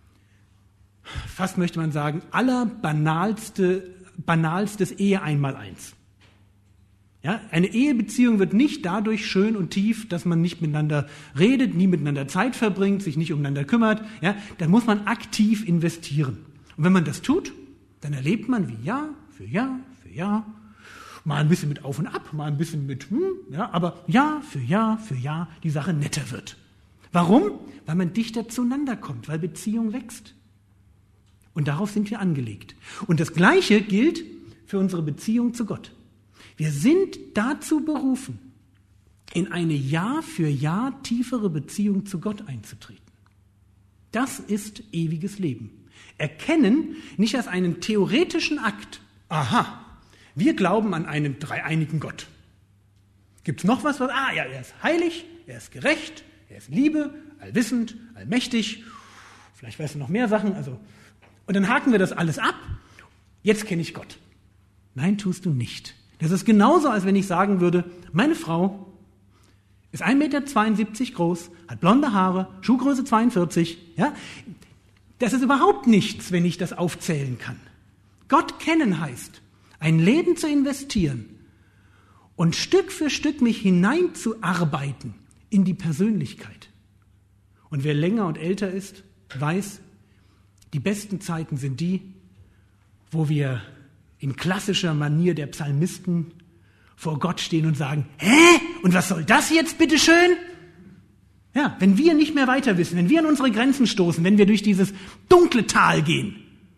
fast möchte man sagen, allerbanalste, banalstes Ehe-Einmaleins. Ja, eine Ehebeziehung wird nicht dadurch schön und tief, dass man nicht miteinander redet, nie miteinander Zeit verbringt, sich nicht umeinander kümmert. Ja, da muss man aktiv investieren. Und wenn man das tut, dann erlebt man, wie Jahr für Jahr für Jahr, mal ein bisschen mit Auf und Ab, mal ein bisschen mit, hm, ja, aber Jahr für Jahr für Jahr die Sache netter wird. Warum? Weil man dichter zueinander kommt, weil Beziehung wächst. Und darauf sind wir angelegt. Und das Gleiche gilt für unsere Beziehung zu Gott. Wir sind dazu berufen, in eine Jahr für Jahr tiefere Beziehung zu Gott einzutreten. Das ist ewiges Leben. Erkennen nicht als einen theoretischen Akt. Aha, wir glauben an einen dreieinigen Gott. Gibt es noch was? was? Ah ja, er ist heilig, er ist gerecht, er ist Liebe, allwissend, allmächtig. Vielleicht weißt du noch mehr Sachen. Also, und dann haken wir das alles ab. Jetzt kenne ich Gott. Nein, tust du nicht. Das ist genauso, als wenn ich sagen würde, meine Frau ist ein Meter zweiundsiebzig groß, hat blonde Haare, Schuhgröße zweiundvierzig. Ja? Das ist überhaupt nichts, wenn ich das aufzählen kann. Gott kennen heißt, ein Leben zu investieren und Stück für Stück mich hineinzuarbeiten in die Persönlichkeit. Und wer länger und älter ist, weiß, die besten Zeiten sind die, wo wir in klassischer Manier der Psalmisten vor Gott stehen und sagen, hä, und was soll das jetzt, bitteschön? Ja, wenn wir nicht mehr weiter wissen, wenn wir an unsere Grenzen stoßen, wenn wir durch dieses dunkle Tal gehen,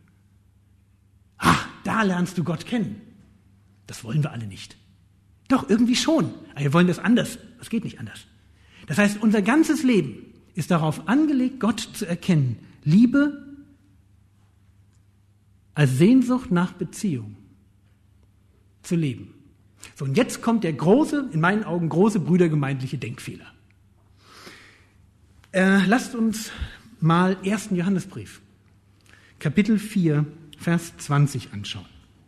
ach, da lernst du Gott kennen. Das wollen wir alle nicht. Doch, irgendwie schon. Aber wir wollen das anders. Das geht nicht anders. Das heißt, unser ganzes Leben ist darauf angelegt, Gott zu erkennen. Liebe als Sehnsucht nach Beziehung zu leben. So, und jetzt kommt der große, in meinen Augen große brüdergemeindliche Denkfehler. Äh, lasst uns mal ersten Johannesbrief, Kapitel vier, Vers zwanzig anschauen.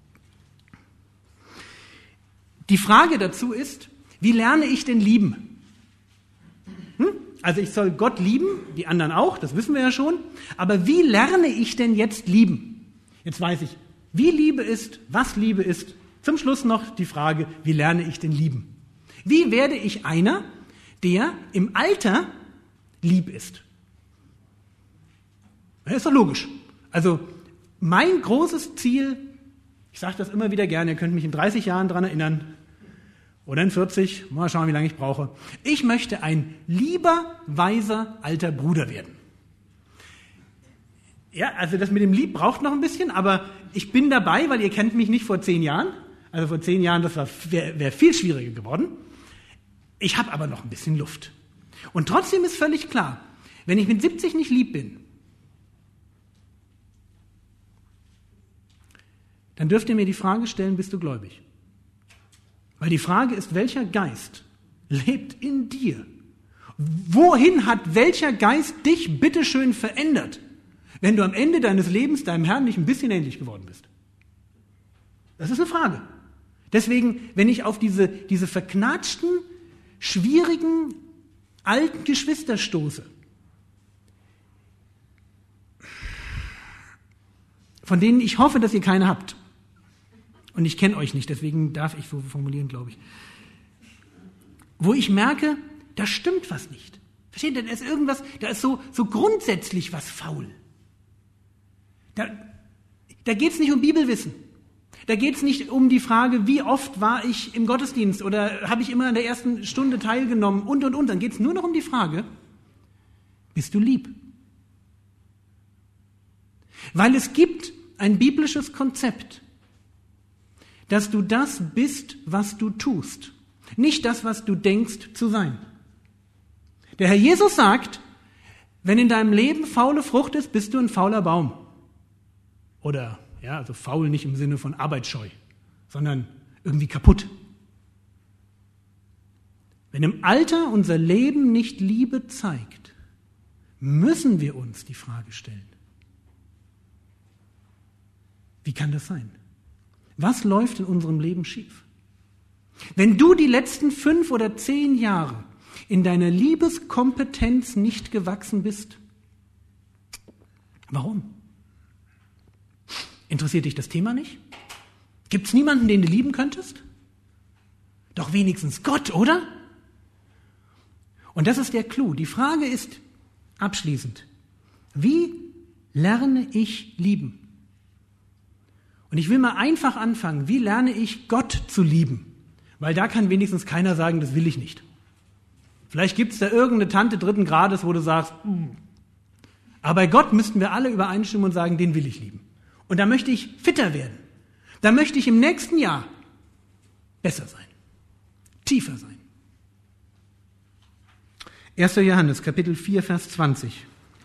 Die Frage dazu ist, wie lerne ich denn lieben? Hm? Also ich soll Gott lieben, die anderen auch, das wissen wir ja schon. Aber wie lerne ich denn jetzt lieben? Jetzt weiß ich, wie Liebe ist, was Liebe ist. Zum Schluss noch die Frage, wie lerne ich denn lieben? Wie werde ich einer, der im Alter lieb ist? Das ist doch logisch. Also mein großes Ziel, ich sage das immer wieder gerne, ihr könnt mich in dreißig Jahren daran erinnern, oder in vierzig, mal schauen, wie lange ich brauche. Ich möchte ein lieber, weiser, alter Bruder werden. Ja, also das mit dem Lieb braucht noch ein bisschen, aber ich bin dabei, weil ihr kennt mich nicht vor zehn Jahren. Also vor zehn Jahren, das wäre wär viel schwieriger geworden. Ich habe aber noch ein bisschen Luft. Und trotzdem ist völlig klar, wenn ich mit siebzig nicht lieb bin, dann dürft ihr mir die Frage stellen, bist du gläubig? Weil die Frage ist, welcher Geist lebt in dir? Wohin hat welcher Geist dich bitteschön verändert, wenn du am Ende deines Lebens deinem Herrn nicht ein bisschen ähnlich geworden bist? Das ist eine Frage. Deswegen, wenn ich auf diese, diese verknatschten, schwierigen, alten Geschwister stoße, von denen ich hoffe, dass ihr keine habt, und ich kenne euch nicht, deswegen darf ich so formulieren, glaube ich, wo ich merke, da stimmt was nicht. Versteht ihr, da ist irgendwas, da ist so, so grundsätzlich was faul. Da, da geht es nicht um Bibelwissen. Da geht es nicht um die Frage, wie oft war ich im Gottesdienst oder habe ich immer an der ersten Stunde teilgenommen und, und, und. Dann geht es nur noch um die Frage, bist du lieb? Weil es gibt ein biblisches Konzept, dass du das bist, was du tust, nicht das, was du denkst zu sein. Der Herr Jesus sagt, wenn in deinem Leben faule Frucht ist, bist du ein fauler Baum. Oder, ja, also faul nicht im Sinne von arbeitsscheu, sondern irgendwie kaputt. Wenn im Alter unser Leben nicht Liebe zeigt, müssen wir uns die Frage stellen, wie kann das sein? Was läuft in unserem Leben schief? Wenn du die letzten fünf oder zehn Jahre in deiner Liebeskompetenz nicht gewachsen bist, warum? Interessiert dich das Thema nicht? Gibt es niemanden, den du lieben könntest? Doch wenigstens Gott, oder? Und das ist der Clou. Die Frage ist abschließend, wie lerne ich lieben? Und ich will mal einfach anfangen, wie lerne ich Gott zu lieben? Weil da kann wenigstens keiner sagen, das will ich nicht. Vielleicht gibt es da irgendeine Tante dritten Grades, wo du sagst, mm. aber bei Gott müssten wir alle übereinstimmen und sagen, den will ich lieben. Und da möchte ich fitter werden. Da möchte ich im nächsten Jahr besser sein, tiefer sein. erster Johannes, Kapitel vier, Vers zwanzig.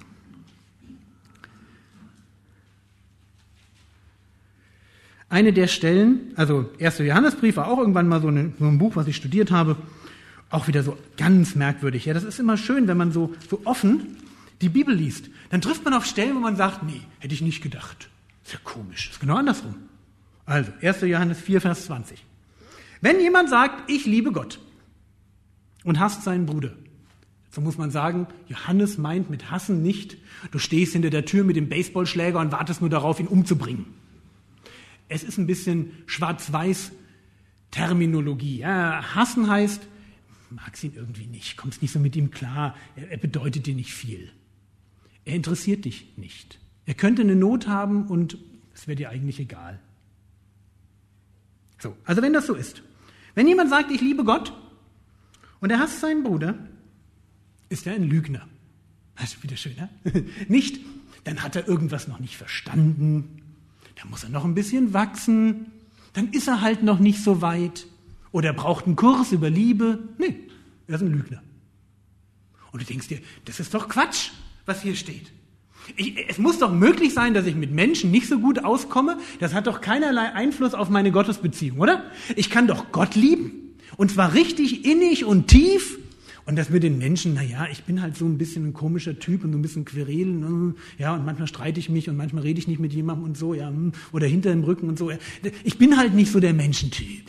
Eine der Stellen, also erster Johannesbrief war auch irgendwann mal so, eine, so ein Buch, was ich studiert habe, auch wieder so ganz merkwürdig. Ja, das ist immer schön, wenn man so, so offen die Bibel liest. Dann trifft man auf Stellen, wo man sagt, nee, hätte ich nicht gedacht. Ist ja komisch, ist genau andersrum. Also, erster Johannes vier, Vers zwanzig. Wenn jemand sagt, ich liebe Gott und hasst seinen Bruder, so muss man sagen, Johannes meint mit hassen nicht, du stehst hinter der Tür mit dem Baseballschläger und wartest nur darauf, ihn umzubringen. Es ist ein bisschen Schwarz-Weiß-Terminologie. Ja, hassen heißt, magst ihn irgendwie nicht, kommst nicht so mit ihm klar, er, er bedeutet dir nicht viel. Er interessiert dich nicht. Er könnte eine Not haben und es wäre dir eigentlich egal. So, also wenn das so ist, wenn jemand sagt, ich liebe Gott und er hasst seinen Bruder, ist er ein Lügner. Das ist wieder schön, ne? Nicht, dann hat er irgendwas noch nicht verstanden, dann muss er noch ein bisschen wachsen, dann ist er halt noch nicht so weit oder er braucht einen Kurs über Liebe. Nee, er ist ein Lügner. Und du denkst dir, das ist doch Quatsch, was hier steht. Ich, es muss doch möglich sein, dass ich mit Menschen nicht so gut auskomme. Das hat doch keinerlei Einfluss auf meine Gottesbeziehung, oder? Ich kann doch Gott lieben. Und zwar richtig innig und tief. Und das mit den Menschen, naja, ich bin halt so ein bisschen ein komischer Typ und so ein bisschen querelen. Ja, und manchmal streite ich mich und manchmal rede ich nicht mit jemandem und so, ja, oder hinter dem Rücken und so. Ich bin halt nicht so der Menschentyp.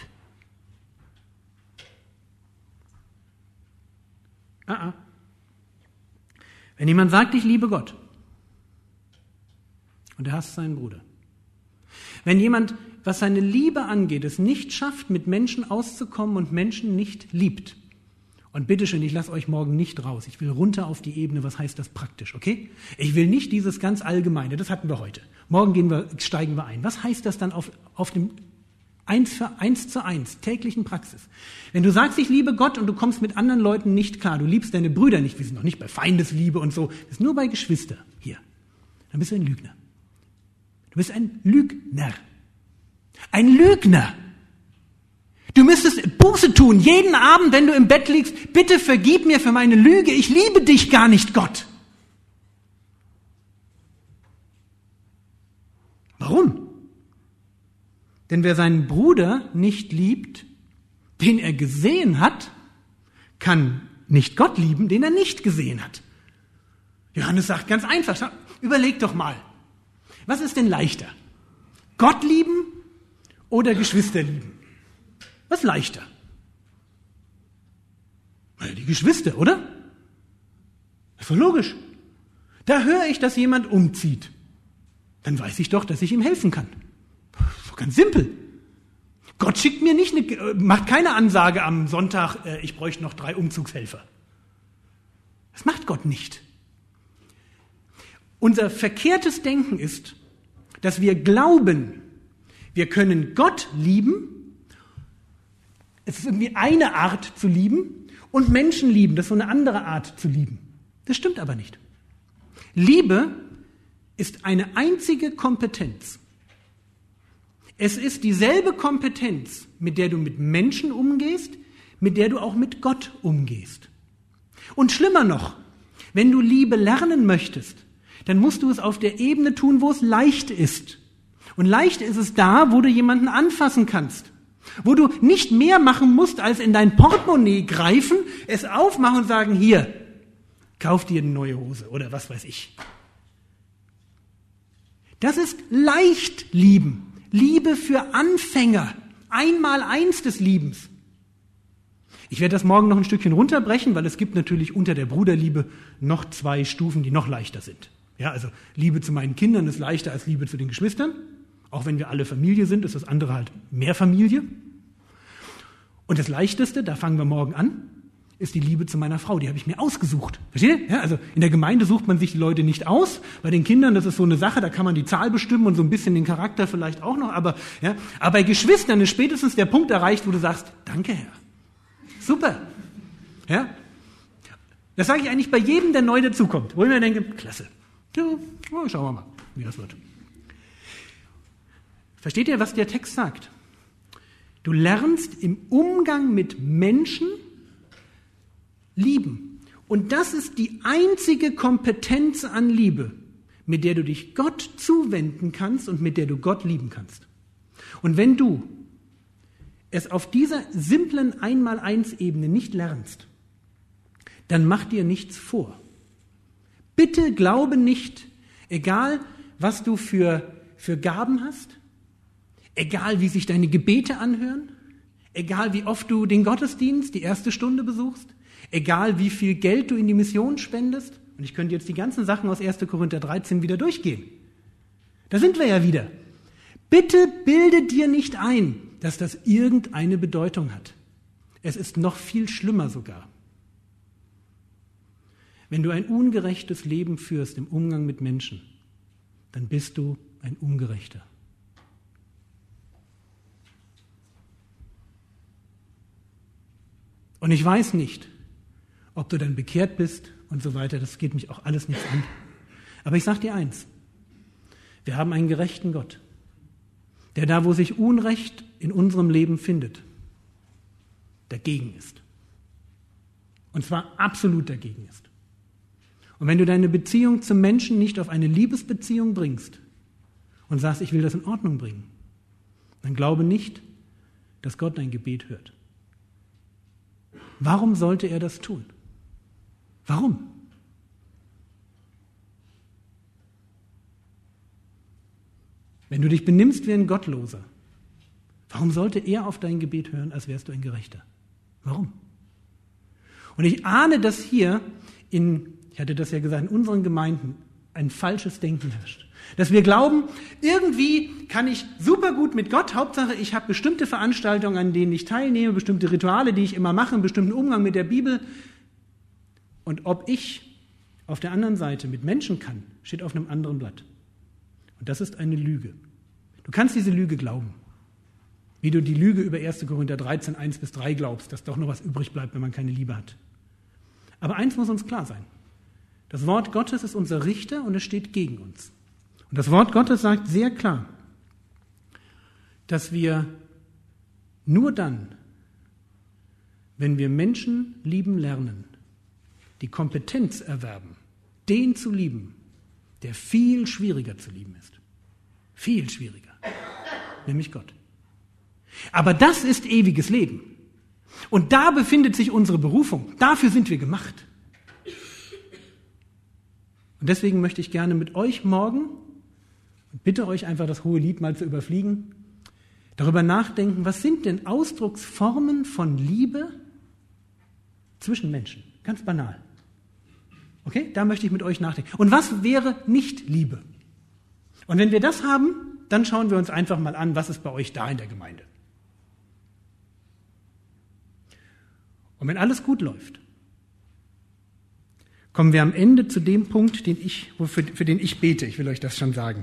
Ah, ah. Wenn jemand sagt, ich liebe Gott, und er hasst seinen Bruder. Wenn jemand, was seine Liebe angeht, es nicht schafft, mit Menschen auszukommen und Menschen nicht liebt. Und bitteschön, ich lasse euch morgen nicht raus. Ich will runter auf die Ebene, was heißt das praktisch, okay? Ich will nicht dieses ganz Allgemeine, das hatten wir heute. Morgen gehen wir, steigen wir ein. Was heißt das dann auf, auf dem eins für eins zu eins, täglichen Praxis? Wenn du sagst, ich liebe Gott und du kommst mit anderen Leuten nicht klar, du liebst deine Brüder nicht, wir sind noch nicht bei Feindesliebe und so, wir sind nur bei Geschwister hier, dann bist du ein Lügner. Du bist ein Lügner. Ein Lügner. Du müsstest Buße tun, jeden Abend, wenn du im Bett liegst. Bitte vergib mir für meine Lüge. Ich liebe dich gar nicht, Gott. Warum? Denn wer seinen Bruder nicht liebt, den er gesehen hat, kann nicht Gott lieben, den er nicht gesehen hat. Johannes sagt ganz einfach, überleg doch mal. Was ist denn leichter? Gott lieben oder Geschwister lieben? Was ist leichter? Na, die Geschwister, oder? Das ist doch logisch. Da höre ich, dass jemand umzieht. Dann weiß ich doch, dass ich ihm helfen kann. Das ist doch ganz simpel. Gott schickt mir nicht eine, macht keine Ansage am Sonntag, äh, ich bräuchte noch drei Umzugshelfer. Das macht Gott nicht. Unser verkehrtes Denken ist, dass wir glauben, wir können Gott lieben, es ist irgendwie eine Art zu lieben, und Menschen lieben, das ist so eine andere Art zu lieben. Das stimmt aber nicht. Liebe ist eine einzige Kompetenz. Es ist dieselbe Kompetenz, mit der du mit Menschen umgehst, mit der du auch mit Gott umgehst. Und schlimmer noch, wenn du Liebe lernen möchtest, dann musst du es auf der Ebene tun, wo es leicht ist. Und leicht ist es da, wo du jemanden anfassen kannst. Wo du nicht mehr machen musst, als in dein Portemonnaie greifen, es aufmachen und sagen, hier, kauf dir eine neue Hose oder was weiß ich. Das ist leicht lieben. Liebe für Anfänger. Einmal eins des Liebens. Ich werde das morgen noch ein Stückchen runterbrechen, weil es gibt natürlich unter der Bruderliebe noch zwei Stufen, die noch leichter sind. Ja, also Liebe zu meinen Kindern ist leichter als Liebe zu den Geschwistern. Auch wenn wir alle Familie sind, ist das andere halt mehr Familie. Und das Leichteste, da fangen wir morgen an, ist die Liebe zu meiner Frau. Die habe ich mir ausgesucht. Versteht ihr? Ja, also in der Gemeinde sucht man sich die Leute nicht aus. Bei den Kindern, das ist so eine Sache, da kann man die Zahl bestimmen und so ein bisschen den Charakter vielleicht auch noch. Aber, ja, aber bei Geschwistern ist spätestens der Punkt erreicht, wo du sagst, danke Herr. Super. Ja? Das sage ich eigentlich bei jedem, der neu dazukommt. Wo ich mir denke, klasse. Ja, schauen wir mal, wie das wird. Versteht ihr, was der Text sagt? Du lernst im Umgang mit Menschen lieben. Und das ist die einzige Kompetenz an Liebe, mit der du dich Gott zuwenden kannst und mit der du Gott lieben kannst. Und wenn du es auf dieser simplen Einmal-Eins-Ebene nicht lernst, dann mach dir nichts vor. Bitte glaube nicht, egal was du für, für Gaben hast, egal wie sich deine Gebete anhören, egal wie oft du den Gottesdienst, die erste Stunde besuchst, egal wie viel Geld du in die Mission spendest, und ich könnte jetzt die ganzen Sachen aus erster Korinther dreizehn wieder durchgehen. Da sind wir ja wieder. Bitte bilde dir nicht ein, dass das irgendeine Bedeutung hat. Es ist noch viel schlimmer sogar. Wenn du ein ungerechtes Leben führst im Umgang mit Menschen, dann bist du ein Ungerechter. Und ich weiß nicht, ob du dann bekehrt bist und so weiter. Das geht mich auch alles nichts an. Aber ich sage dir eins. Wir haben einen gerechten Gott, der da, wo sich Unrecht in unserem Leben findet, dagegen ist. Und zwar absolut dagegen ist. Und wenn du deine Beziehung zum Menschen nicht auf eine Liebesbeziehung bringst und sagst, ich will das in Ordnung bringen, dann glaube nicht, dass Gott dein Gebet hört. Warum sollte er das tun? Warum? Wenn du dich benimmst wie ein Gottloser, warum sollte er auf dein Gebet hören, als wärst du ein Gerechter? Warum? Und ich ahne, dass hier in, ich hatte das ja gesagt, in unseren Gemeinden ein falsches Denken herrscht. Dass wir glauben, irgendwie kann ich super gut mit Gott, Hauptsache ich habe bestimmte Veranstaltungen, an denen ich teilnehme, bestimmte Rituale, die ich immer mache, einen bestimmten Umgang mit der Bibel. Und ob ich auf der anderen Seite mit Menschen kann, steht auf einem anderen Blatt. Und das ist eine Lüge. Du kannst diese Lüge glauben. Wie du die Lüge über erster Korinther dreizehn, eins bis drei glaubst, dass doch noch was übrig bleibt, wenn man keine Liebe hat. Aber eins muss uns klar sein. Das Wort Gottes ist unser Richter und es steht gegen uns. Und das Wort Gottes sagt sehr klar, dass wir nur dann, wenn wir Menschen lieben lernen, die Kompetenz erwerben, den zu lieben, der viel schwieriger zu lieben ist. Viel schwieriger. Nämlich Gott. Aber das ist ewiges Leben. Und da befindet sich unsere Berufung. Dafür sind wir gemacht. Und deswegen möchte ich gerne mit euch morgen, und bitte euch einfach das hohe Lied mal zu überfliegen, darüber nachdenken, was sind denn Ausdrucksformen von Liebe zwischen Menschen? Ganz banal. Okay, da möchte ich mit euch nachdenken. Und was wäre nicht Liebe? Und wenn wir das haben, dann schauen wir uns einfach mal an, was ist bei euch da in der Gemeinde. Und wenn alles gut läuft, kommen wir am Ende zu dem Punkt, den ich, für, für den ich bete. Ich will euch das schon sagen.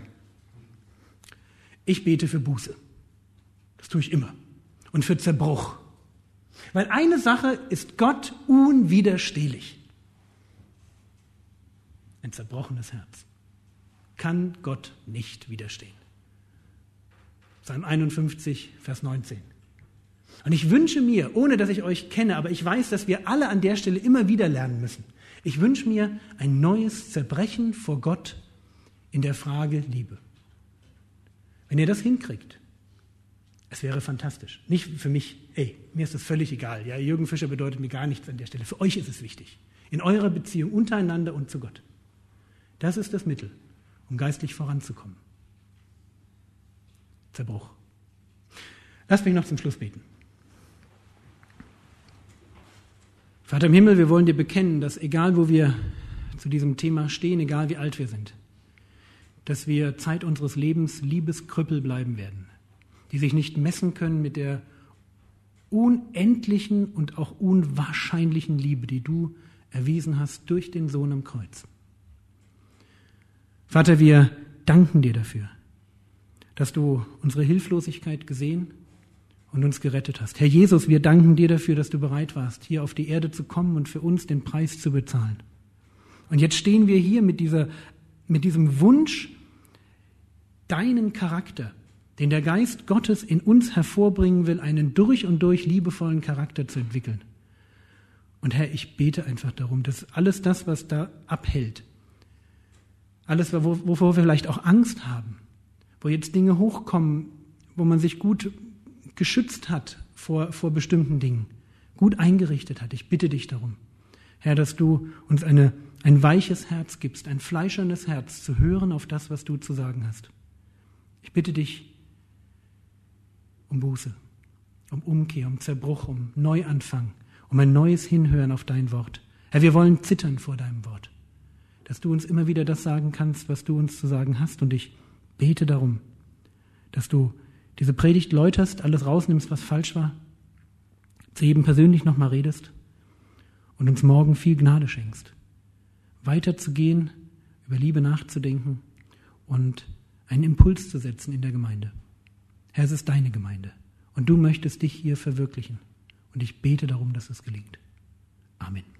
Ich bete für Buße. Das tue ich immer. Und für Zerbruch. Weil eine Sache ist Gott unwiderstehlich. Ein zerbrochenes Herz kann Gott nicht widerstehen. Psalm einundfünfzig, Vers neunzehn. Und ich wünsche mir, ohne dass ich euch kenne, aber ich weiß, dass wir alle an der Stelle immer wieder lernen müssen. Ich wünsche mir ein neues Zerbrechen vor Gott in der Frage Liebe. Wenn ihr das hinkriegt, es wäre fantastisch. Nicht für mich, ey, mir ist das völlig egal. Ja, Jürgen Fischer bedeutet mir gar nichts an der Stelle. Für euch ist es wichtig. In eurer Beziehung untereinander und zu Gott. Das ist das Mittel, um geistlich voranzukommen. Zerbruch. Lasst mich noch zum Schluss beten. Vater im Himmel, wir wollen dir bekennen, dass egal wo wir zu diesem Thema stehen, egal wie alt wir sind, dass wir Zeit unseres Lebens Liebeskrüppel bleiben werden, die sich nicht messen können mit der unendlichen und auch unwahrscheinlichen Liebe, die du erwiesen hast durch den Sohn am Kreuz. Vater, wir danken dir dafür, dass du unsere Hilflosigkeit gesehen und uns gerettet hast. Herr Jesus, wir danken dir dafür, dass du bereit warst, hier auf die Erde zu kommen und für uns den Preis zu bezahlen. Und jetzt stehen wir hier mit dieser, mit diesem Wunsch, deinen Charakter, den der Geist Gottes in uns hervorbringen will, einen durch und durch liebevollen Charakter zu entwickeln. Und Herr, ich bete einfach darum, dass alles das, was da abhält, alles, wovor wir vielleicht auch Angst haben, wo jetzt Dinge hochkommen, wo man sich gut geschützt hat vor, vor bestimmten Dingen, gut eingerichtet hat. Ich bitte dich darum, Herr, dass du uns eine, ein weiches Herz gibst, ein fleischernes Herz zu hören auf das, was du zu sagen hast. Ich bitte dich um Buße, um Umkehr, um Zerbruch, um Neuanfang, um ein neues Hinhören auf dein Wort. Herr, wir wollen zittern vor deinem Wort, dass du uns immer wieder das sagen kannst, was du uns zu sagen hast. Und ich bete darum, dass du diese Predigt läuterst, alles rausnimmst, was falsch war, zu jedem persönlich nochmal redest und uns morgen viel Gnade schenkst, weiterzugehen, über Liebe nachzudenken und einen Impuls zu setzen in der Gemeinde. Herr, es ist deine Gemeinde und du möchtest dich hier verwirklichen. Und ich bete darum, dass es gelingt. Amen.